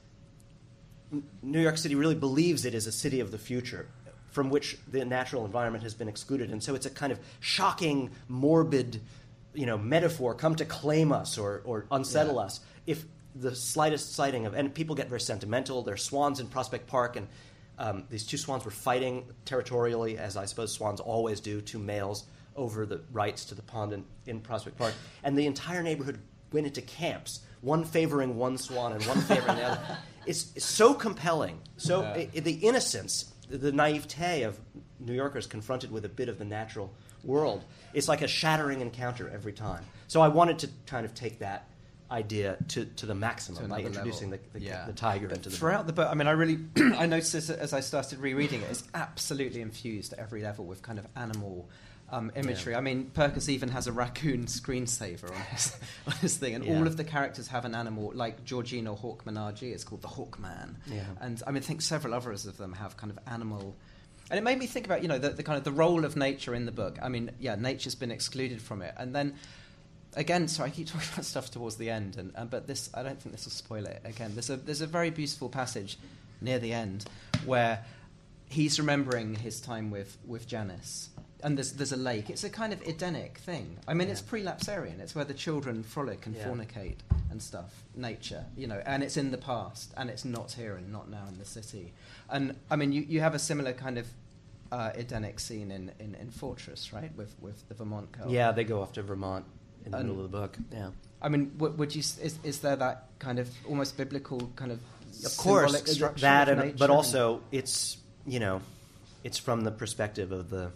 New York City really believes it is a city of the future, from which the natural environment has been excluded. And so it's a kind of shocking, morbid, you know, metaphor, come to claim us or, or unsettle yeah. us. If the slightest sighting of, and people get very sentimental, there are swans in Prospect Park, and um, these two swans were fighting territorially, as I suppose swans always do, two males over the rights to the pond in, in Prospect Park. And the entire neighborhood went into camps, one favoring one swan and one favoring the other. It's, it's so compelling. So yeah. it, the innocence, the naivete of New Yorkers confronted with a bit of the natural world, it's like a shattering encounter every time. So I wanted to kind of take that idea to, to the maximum to by introducing the, the, yeah. the tiger but into the throughout book. the book. I mean, I really I noticed as, as I started rereading it, it's absolutely infused at every level with kind of animal um, imagery. Yeah. I mean, Purkis even has a raccoon screensaver on his, on his thing, and yeah. all of the characters have an animal, like Giorgino Hawkmanagi, it's called the Hawkman. Yeah. And I mean, I think several others of them have kind of animal. And it made me think about, you know, the, the kind of the role of nature in the book. I mean, yeah, nature's been excluded from it, and then. Again, so I keep talking about stuff towards the end, and, and but this I don't think this will spoil it. Again, there's a there's a very beautiful passage near the end where he's remembering his time with, with Janice, and there's there's a lake. It's a kind of Edenic thing. I mean, yeah. it's pre-lapsarian. It's where the children frolic and yeah. fornicate and stuff. Nature, you know, and it's in the past, and it's not here and not now in the city. And I mean, you, you have a similar kind of uh, Edenic scene in, in, in Fortress, right, with with the Vermont girl. Yeah, they go off to Vermont. In the and, middle of the book, yeah. I mean, w- would you? Is, is there that kind of almost biblical kind of of course symbolic structure that, of and, nature but also it's you know, it's from the perspective of the,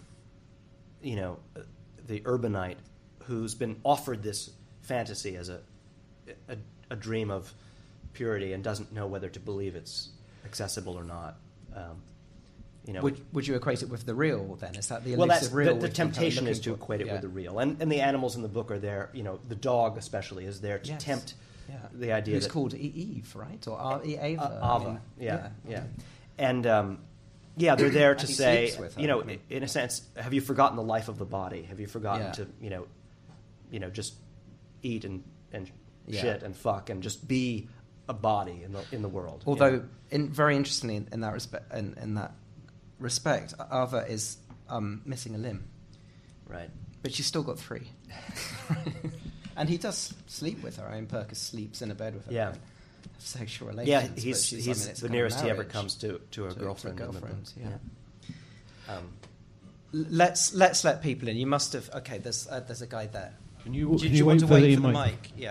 you know, the urbanite who's been offered this fantasy as a, a a dream of purity and doesn't know whether to believe it's accessible or not. Um, You know, would, would you equate it with the real then? Is that the elusive well, that's, real? The, the temptation is to for? equate it yeah. with the real. And, and the animals in the book are there, you know, the dog especially is there to yes. tempt yeah. the idea Who's that... called Eve, right? Or uh, Ava? Uh, Ava, I mean, yeah, yeah. yeah. And, um, yeah, they're there to say, her, you know, I mean. in a sense, have you forgotten the life of the body? Have you forgotten yeah. to, you know, you know, just eat and, and yeah. shit and fuck and just be a body in the in the world? Although, you know? in, very interestingly, in, in that respect, in, in that respect, Ava is um, missing a limb, right? But she's still got three, and he does sleep with her. I mean, Purkis sleeps in a bed with her. Yeah, sexual relations. Yeah, he's he's I mean, the nearest he ever comes to to a to, girlfriend. To a girlfriend, yeah. yeah. Um, let's let's let people in. You must have. Okay, there's uh, there's a guy there. Can you, do, can do you, you wait want to for wait the for the mic? mic? Yeah.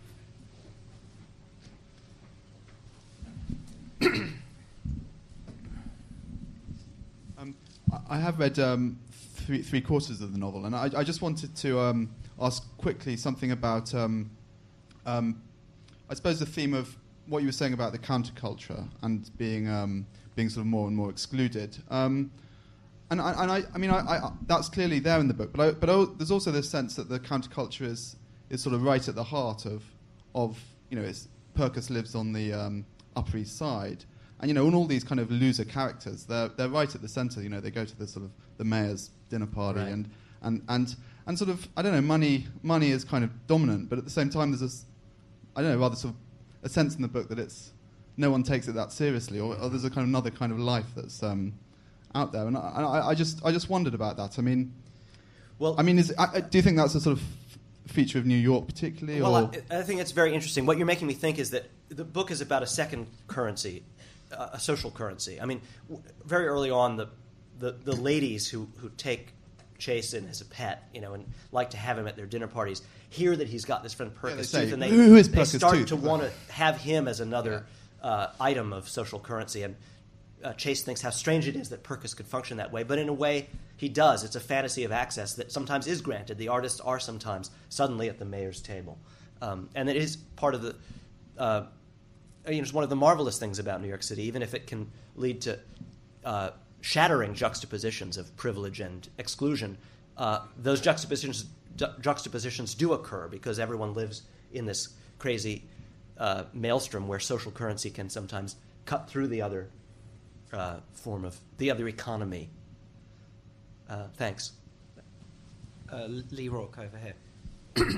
um, I have read um, three, three quarters of the novel, and I, I just wanted to um, ask quickly something about, um, um, I suppose, the theme of what you were saying about the counterculture and being um, being sort of more and more excluded. Um, and I, and I, I mean, I, I, that's clearly there in the book. But I, but I, there's also this sense that the counterculture is is sort of right at the heart of of you know, it's, Purkis lives on the um, Upper East Side, and you know, and all these kind of loser characters, they're they're right at the centre. You know, they go to the sort of the mayor's dinner party, Right. and, and and and sort of I don't know, money money is kind of dominant, but at the same time, there's this I don't know, rather sort of a sense in the book that it's no one takes it that seriously, or, or there's a kind of another kind of life that's um, out there, and I, I, I just I just wondered about that. I mean, Well, I mean, is I, do you think that's a sort of feature of New York particularly? Well, or? I, I think it's very interesting. What you're making me think is that the book is about a second currency, uh, a social currency. I mean, w- very early on, the, the, the ladies who, who take Chase in as a pet, you know, and like to have him at their dinner parties, hear that he's got this friend Yeah, they Purkis say, Tooth, and they, "Who is they Purkis start Tooth?" to want to have him as another uh, item of social currency. And uh, Chase thinks how strange it is that Purkis could function that way, but in a way, he does. It's a fantasy of access that sometimes is granted. The artists are sometimes suddenly at the mayor's table. Um, and it is part of the, uh, you know, it's one of the marvelous things about New York City, even if it can lead to uh, shattering juxtapositions of privilege and exclusion. Uh, those juxtapositions, ju- juxtapositions do occur because everyone lives in this crazy uh, maelstrom where social currency can sometimes cut through the other uh, form of, the other economy. Uh, thanks. Uh, Lee Rourke over here.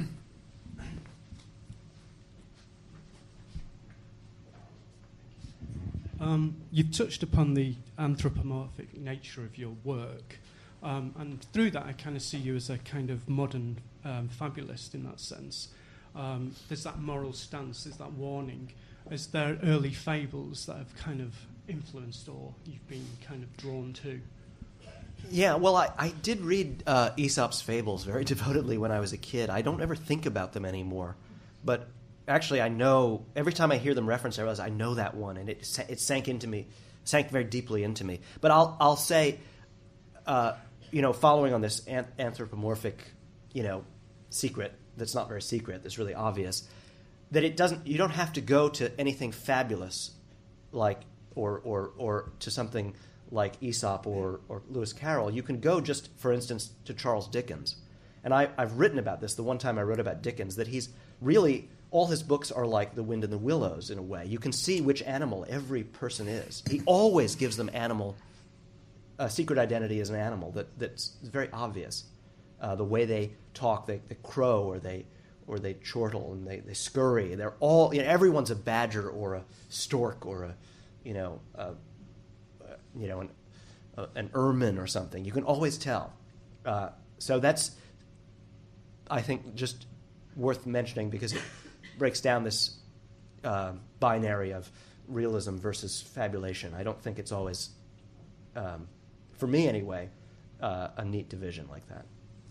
Um, you've touched upon the anthropomorphic nature of your work, um, and through that I kind of see you as a kind of modern um, fabulist in that sense. Um, there's that moral stance, there's that warning. Is there early fables that have kind of influenced or you've been kind of drawn to? Yeah, well, I, I did read uh, Aesop's Fables very devotedly when I was a kid. I don't ever think about them anymore. But actually, I know, every time I hear them referenced, I realize I know that one, and it it sank into me, sank very deeply into me. But I'll I'll say, uh, you know, following on this an- anthropomorphic, you know, secret that's not very secret, that's really obvious, that it doesn't, you don't have to go to anything fabulous, like, or or or to something like Aesop or, or Lewis Carroll. You can go just, for instance, to Charles Dickens. And I, I've written about this the one time I wrote about Dickens, that he's really, all his books are like The Wind in the Willows in a way. You can see which animal every person is. He always gives them animal, a secret identity as an animal that, that's very obvious. Uh, the way they talk, they, they crow or they or they chortle and they, they scurry. They're all, you know, everyone's a badger or a stork or a, you know, a, you know, an, uh, an ermine or something. You can always tell. Uh, so that's, I think, just worth mentioning because it breaks down this uh, binary of realism versus fabulation. I don't think it's always, um, for me anyway, uh, a neat division like that.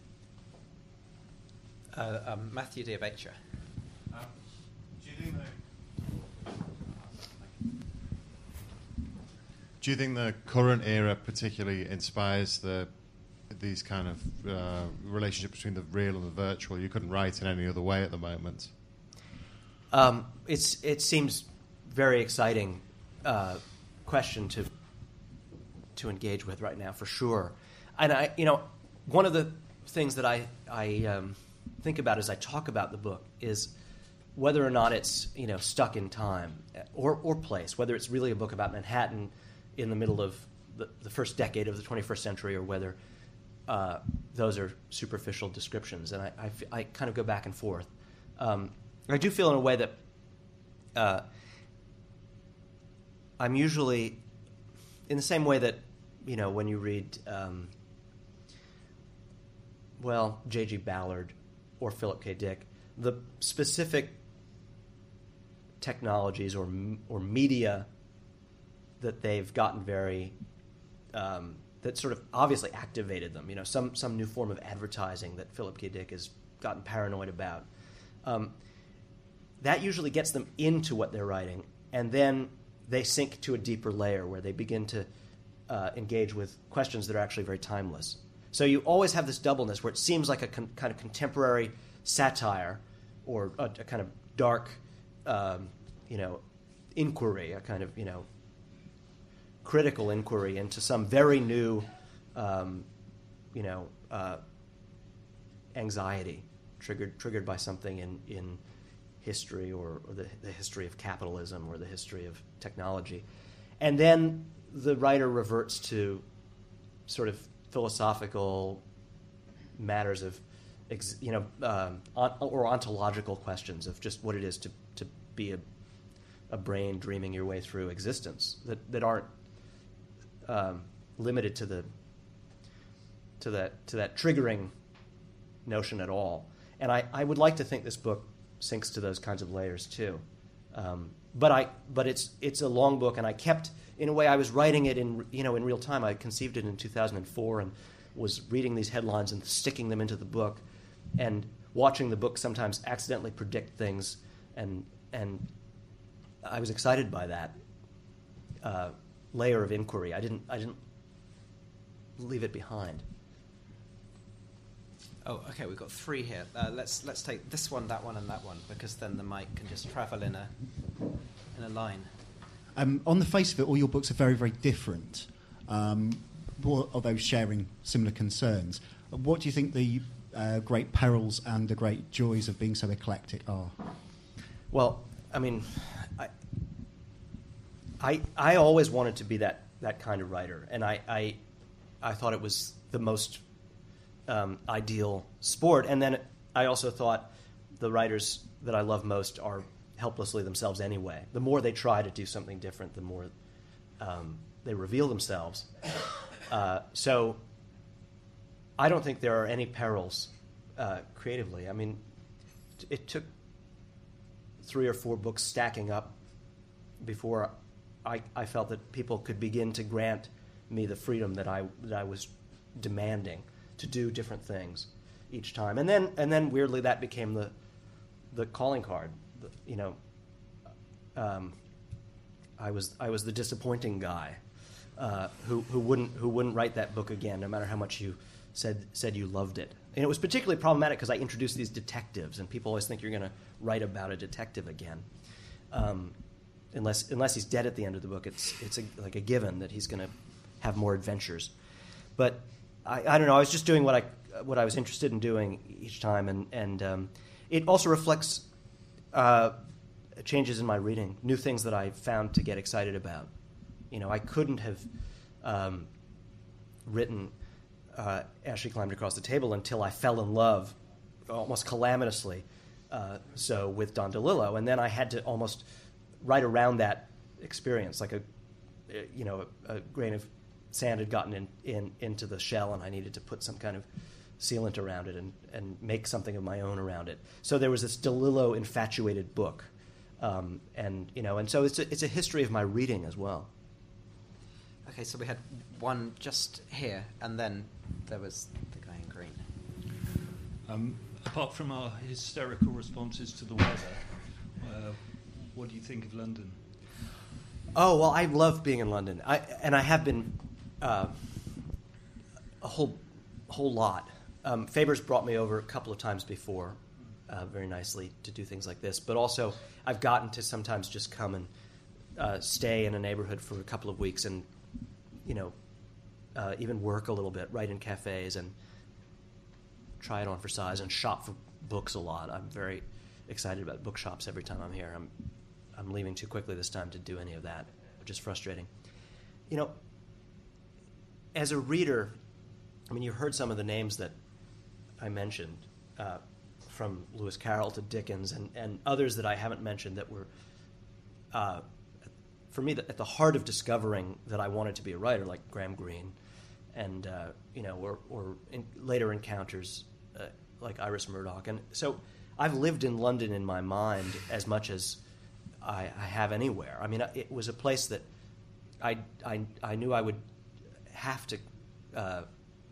Uh, um, Matthew Diabetra. Um, do you think that Do you think the current era particularly inspires the these kind of uh, relationship between the real and the virtual? You couldn't write in any other way at the moment. Um, it's it seems very exciting uh, question to to engage with right now for sure. And I, you know, one of the things that I I um, think about as I talk about the book is whether or not it's, you know, stuck in time or or place, whether it's really a book about Manhattan in the middle of the, the first decade of the twenty-first century, or whether uh, those are superficial descriptions. And I, I, f- I kind of go back and forth. Um, I do feel in a way that uh, I'm usually, in the same way that, you know, when you read, um, well, J G Ballard or Philip K. Dick, the specific technologies or or media that they've gotten very, um, that sort of obviously activated them. You know, some some new form of advertising that Philip K. Dick has gotten paranoid about. Um, that usually gets them into what they're writing, and then they sink to a deeper layer where they begin to uh, engage with questions that are actually very timeless. So you always have this doubleness where it seems like a con- kind of contemporary satire or a, a kind of dark, um, you know, inquiry, a kind of, you know, critical inquiry into some very new, um, you know, uh, anxiety triggered triggered by something in, in history or, or the, the history of capitalism or the history of technology. And then the writer reverts to sort of philosophical matters of, ex, you know, um, on, or ontological questions of just what it is to, to be a, a brain dreaming your way through existence that, that aren't um, limited to the to that to that triggering notion at all. And I, I would like to think this book sinks to those kinds of layers too. Um, but I but it's it's a long book, and I kept, in a way, I was writing it in you know in real time. I conceived it in two thousand four and was reading these headlines and sticking them into the book, and watching the book sometimes accidentally predict things, and and I was excited by that uh, layer of inquiry. I didn't I didn't leave it behind. Oh, okay. We've got three here. Uh, let's let's take this one, that one, and that one, because then the mic can just travel in a in a line. Um, on the face of it, all your books are very, very different, um, although sharing similar concerns. What do you think the uh, great perils and the great joys of being so eclectic are? Well, I mean, I I, I always wanted to be that, that kind of writer, and I, I I thought it was the most Um, ideal sport. And then I also thought the writers that I love most are helplessly themselves anyway. The more they try to do something different, the more um, they reveal themselves. Uh, so I don't think there are any perils uh, creatively. I mean, t- it took three or four books stacking up before I, I felt that people could begin to grant me the freedom that I that I was demanding to do different things each time, and then and then weirdly that became the the calling card. The, you know, um, I was I was the disappointing guy uh, who who wouldn't who wouldn't write that book again, no matter how much you said said you loved it. And it was particularly problematic because I introduced these detectives, and people always think you're going to write about a detective again, um, unless unless he's dead at the end of the book. It's it's a, like a given that he's going to have more adventures, but. I, I don't know. I was just doing what I what I was interested in doing each time, and and um, it also reflects uh, changes in my reading, new things that I found to get excited about. You know, I couldn't have um, written uh, Ashley Climbed Across the Table until I fell in love, almost calamitously, uh, so with Don DeLillo, and then I had to almost write around that experience, like a you know a, a grain of sand had gotten in, in into the shell, and I needed to put some kind of sealant around it and, and make something of my own around it. So there was this DeLillo infatuated book, um, and you know, and so it's a, it's a history of my reading as well. Okay, so we had one just here, and then there was the guy in green. Um, apart from our hysterical responses to the weather, uh, what do you think of London? Oh well, I love being in London, I and I have been. Uh, a whole whole lot. Um, Faber's brought me over a couple of times before, uh, very nicely, to do things like this. But also, I've gotten to sometimes just come and uh, stay in a neighborhood for a couple of weeks, and you know, uh, even work a little bit, write in cafes, and try it on for size, and shop for books a lot. I'm very excited about bookshops every time I'm here. I'm I'm leaving too quickly this time to do any of that, which is frustrating. You know. As a reader, I mean, you heard some of the names that I mentioned, uh, from Lewis Carroll to Dickens, and, and others that I haven't mentioned that were, uh, for me, at the heart of discovering that I wanted to be a writer, like Graham Greene, and uh, you know, or, or in later encounters uh, like Iris Murdoch, and so I've lived in London in my mind as much as I, I have anywhere. I mean, it was a place that I I, I knew I would. have to uh,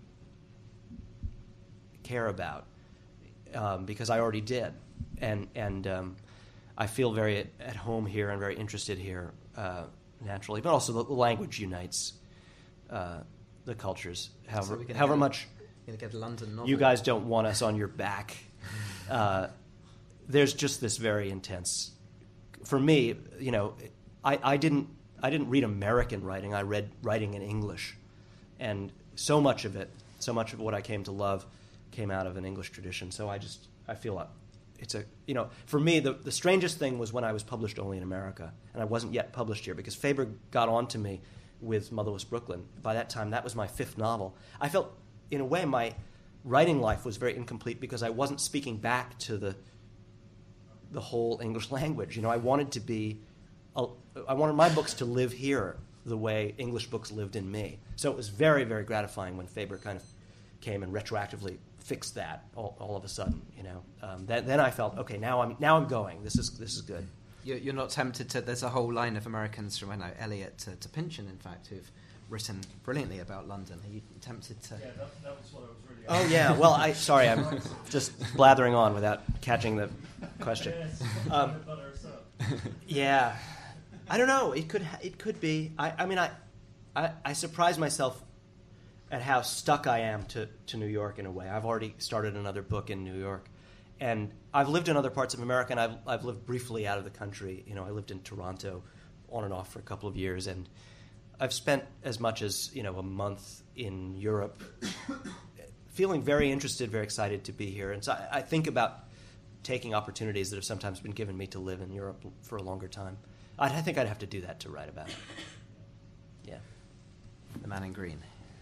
care about um, because I already did, and and um, I feel very at, at home here and very interested here uh, naturally. But also the, the language unites uh, the cultures. However, so however get, much get London novel. You guys don't want us on your back. Uh, there's just this very intense. For me, you know, I, I didn't I didn't read American writing. I read writing in English, and so much of it, so much of what I came to love, came out of an English tradition. So I just I feel like it's a you know for me the the strangest thing was when I was published only in America and I wasn't yet published here, because Faber got on to me with Motherless Brooklyn. By that time, that was my fifth novel. I felt, in a way, my writing life was very incomplete because I wasn't speaking back to the the whole English language. You know, I wanted to be, a, I wanted my books to live here the way English books lived in me. So it was very, very gratifying when Faber kind of came and retroactively fixed that all, all of a sudden. You know, um, that, then I felt, okay, now I'm now I'm going. This is this is good. You're, you're not tempted to. There's a whole line of Americans from I know Eliot to, to Pynchon, in fact, who've written brilliantly about London. Are you tempted to? Yeah, that, that was what I was really. Oh yeah. Well, I sorry, I'm just blathering on without catching the question. Yes, um, yeah, I don't know. It could it could be. I, I mean, I, I I surprise myself at how stuck I am to, to New York in a way. I've already started another book in New York, and I've lived in other parts of America, and I've I've lived briefly out of the country. You know, I lived in Toronto, on and off for a couple of years, and I've spent as much as you know a month in Europe, feeling very interested, very excited to be here. And so I, I think about taking opportunities that have sometimes been given me to live in Europe for a longer time. I'd, I think I'd have to do that to write about it. Yeah. The Man in Green.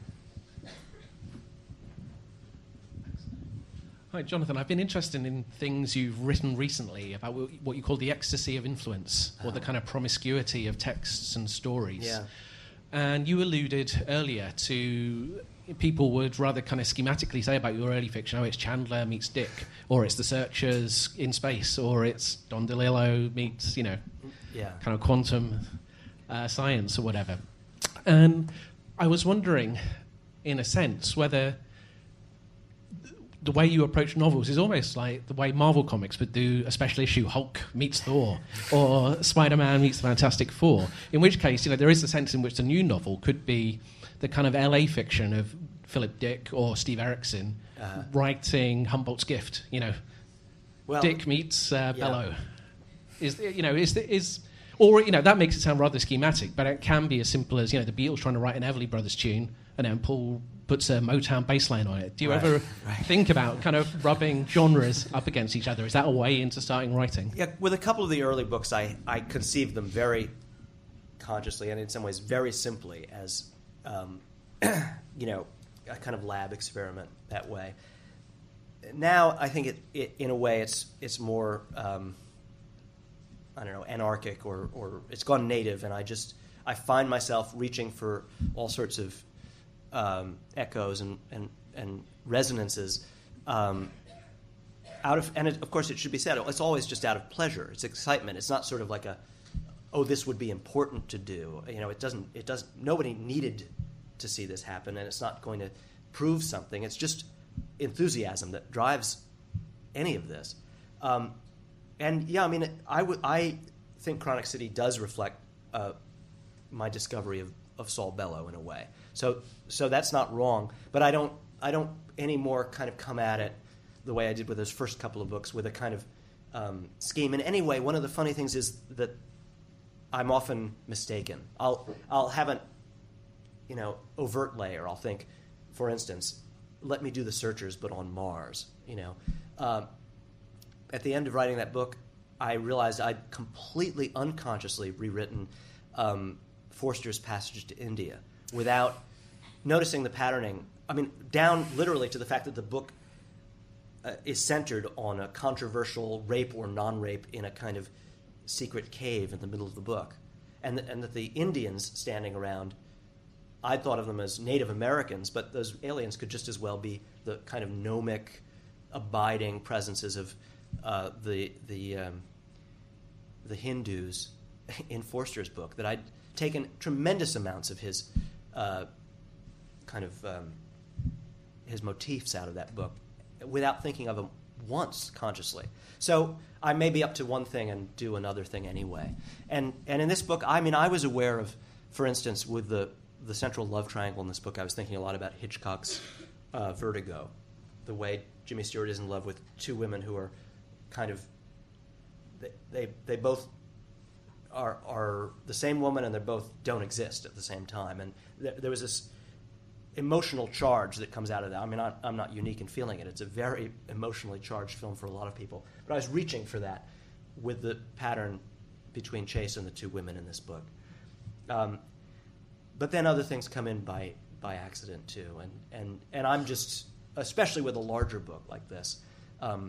Hi, Jonathan. I've been interested in things you've written recently about what you call the ecstasy of influence, or the kind of promiscuity of texts and stories. Yeah. And you alluded earlier to people would rather kind of schematically say about your early fiction, oh, it's Chandler meets Dick, or it's The Searchers in space, or it's Don DeLillo meets, you know, yeah. kind of quantum uh, science or whatever. And I was wondering, in a sense, whether the way you approach novels is almost like the way Marvel Comics would do a special issue, Hulk meets Thor, or Spider-Man meets the Fantastic Four, in which case, you know, there is a sense in which the new novel could be the kind of L A fiction of Philip Dick or Steve Erickson uh-huh. writing Humboldt's Gift, you know. Well, Dick meets uh, yeah. Bellow. Is, you know, is, is, or, you know, that makes it sound rather schematic, but it can be as simple as, you know, the Beatles trying to write an Everly Brothers tune, and then Paul puts a Motown bass line on it. Do you right. ever right. think about kind of rubbing genres up against each other? Is that a way into starting writing? Yeah, with a couple of the early books, I, I conceived them very consciously and in some ways very simply as, um, you know, a kind of lab experiment that way. Now I think it, it in a way it's it's more, um, I don't know, anarchic or, or it's gone native, and I just, I find myself reaching for all sorts of Um, echoes and, and, and resonances um, out of, and it, of course it should be said, it's always just out of pleasure. It's excitement. It's not sort of like a, oh, this would be important to do. You know, it doesn't, it doesn't, nobody needed to see this happen, and it's not going to prove something. It's just enthusiasm that drives any of this. Um, and yeah, I mean, I would, I think Chronic City does reflect uh, my discovery of, of Saul Bellow in a way. So, so that's not wrong, but I don't, I don't anymore kind of come at it the way I did with those first couple of books, with a kind of um, scheme. And anyway, one of the funny things is that I'm often mistaken. I'll, I'll have an, you know, overt layer. I'll think, for instance, let me do The Searchers, but on Mars. You know, um, at the end of writing that book, I realized I'd completely unconsciously rewritten um, Forster's Passage to India without noticing the patterning. I mean, down literally to the fact that the book uh, is centered on a controversial rape or non-rape in a kind of secret cave in the middle of the book. And, th- and that the Indians standing around, I thought of them as Native Americans, but those aliens could just as well be the kind of gnomic, abiding presences of uh, the, the, um, the Hindus in Forster's book, that I'd taken tremendous amounts of his uh, kind of um, his motifs out of that book without thinking of them once consciously. So I may be up to one thing and do another thing anyway. And and in this book, I mean, I was aware of, for instance, with the, the central love triangle in this book, I was thinking a lot about Hitchcock's uh, Vertigo, the way Jimmy Stewart is in love with two women who are kind of, they they, they both are are the same woman, and they both don't exist at the same time. And th- there was this emotional charge that comes out of that. I mean, I, I'm not unique in feeling it. It's a very emotionally charged film for a lot of people. But I was reaching for that with the pattern between Chase and the two women in this book. Um, but then other things come in by by accident too, and and and I'm just, especially with a larger book like this, um,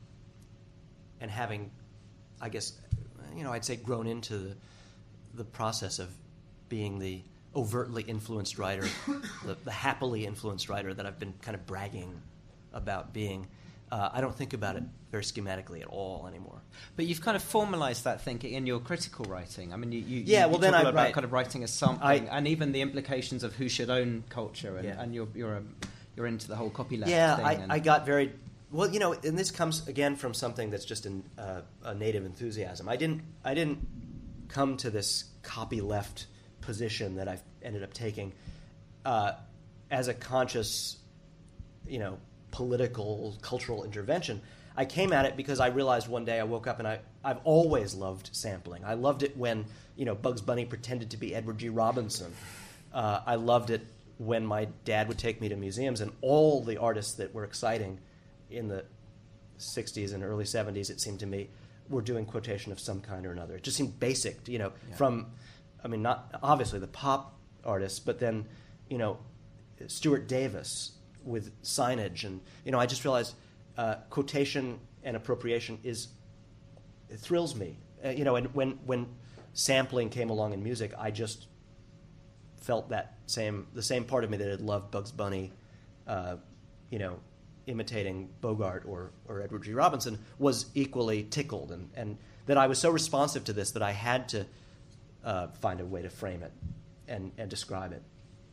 and having, I guess, you know, I'd say grown into the, the process of being the overtly influenced writer, the, the happily influenced writer that I've been kind of bragging about being. Uh, I don't think about it very schematically at all anymore. But you've kind of formalized that thinking in your critical writing. I mean, you, you, yeah, you, well, you then talk I about write, kind of writing as something, I, and even the implications of who should own culture, and, yeah. and you're you're a, you're into the whole copyleft yeah, thing. I, and I got very well, you know, and this comes again from something that's just an, uh, a native enthusiasm. I didn't I didn't come to this copyleft position that I've ended up taking uh, as a conscious, you know, political, cultural intervention. I came at it because I realized one day I woke up and I, I've always loved sampling. I loved it when, you know, Bugs Bunny pretended to be Edward G. Robinson. Uh, I loved it when my dad would take me to museums, and all the artists that were exciting in the sixties and early seventies, it seemed to me, were doing quotation of some kind or another. It just seemed basic, you know, yeah. from, I mean, not obviously the pop artists, but then, you know, Stuart Davis with signage. And, you know, I just realized uh, quotation and appropriation is, it thrills me. Uh, you know, and when, when sampling came along in music, I just felt that same, the same part of me that had loved Bugs Bunny, uh, you know, imitating Bogart or, or Edward G. Robinson, was equally tickled, and, and that I was so responsive to this that I had to uh, find a way to frame it and, and describe it.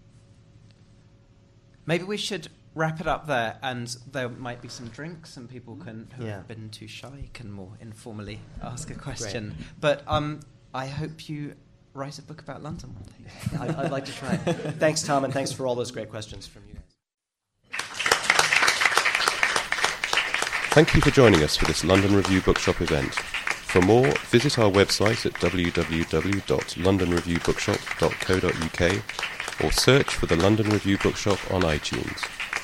Maybe we should wrap it up there, and there might be some drinks, and people can who yeah. have been too shy can more informally ask a question. Great. But um, I hope you write a book about London one day. I'd, I'd like to try. Thanks, Tom, and thanks for all those great questions from you guys. Thank you for joining us for this London Review Bookshop event. For more, visit our website at w w w dot london review bookshop dot co dot u k or search for the London Review Bookshop on iTunes.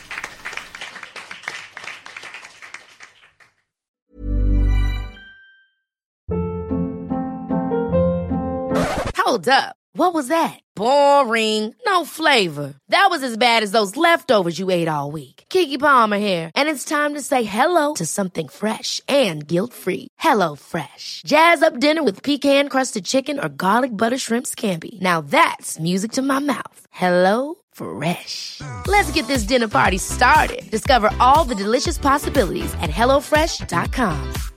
Hold up. What was that? Boring. No flavor. That was as bad as those leftovers you ate all week. Keke Palmer here, and it's time to say hello to something fresh and guilt-free. Hello Fresh. Jazz up dinner with pecan-crusted chicken or garlic butter shrimp scampi. Now that's music to my mouth. Hello Fresh. Let's get this dinner party started. Discover all the delicious possibilities at hello fresh dot com.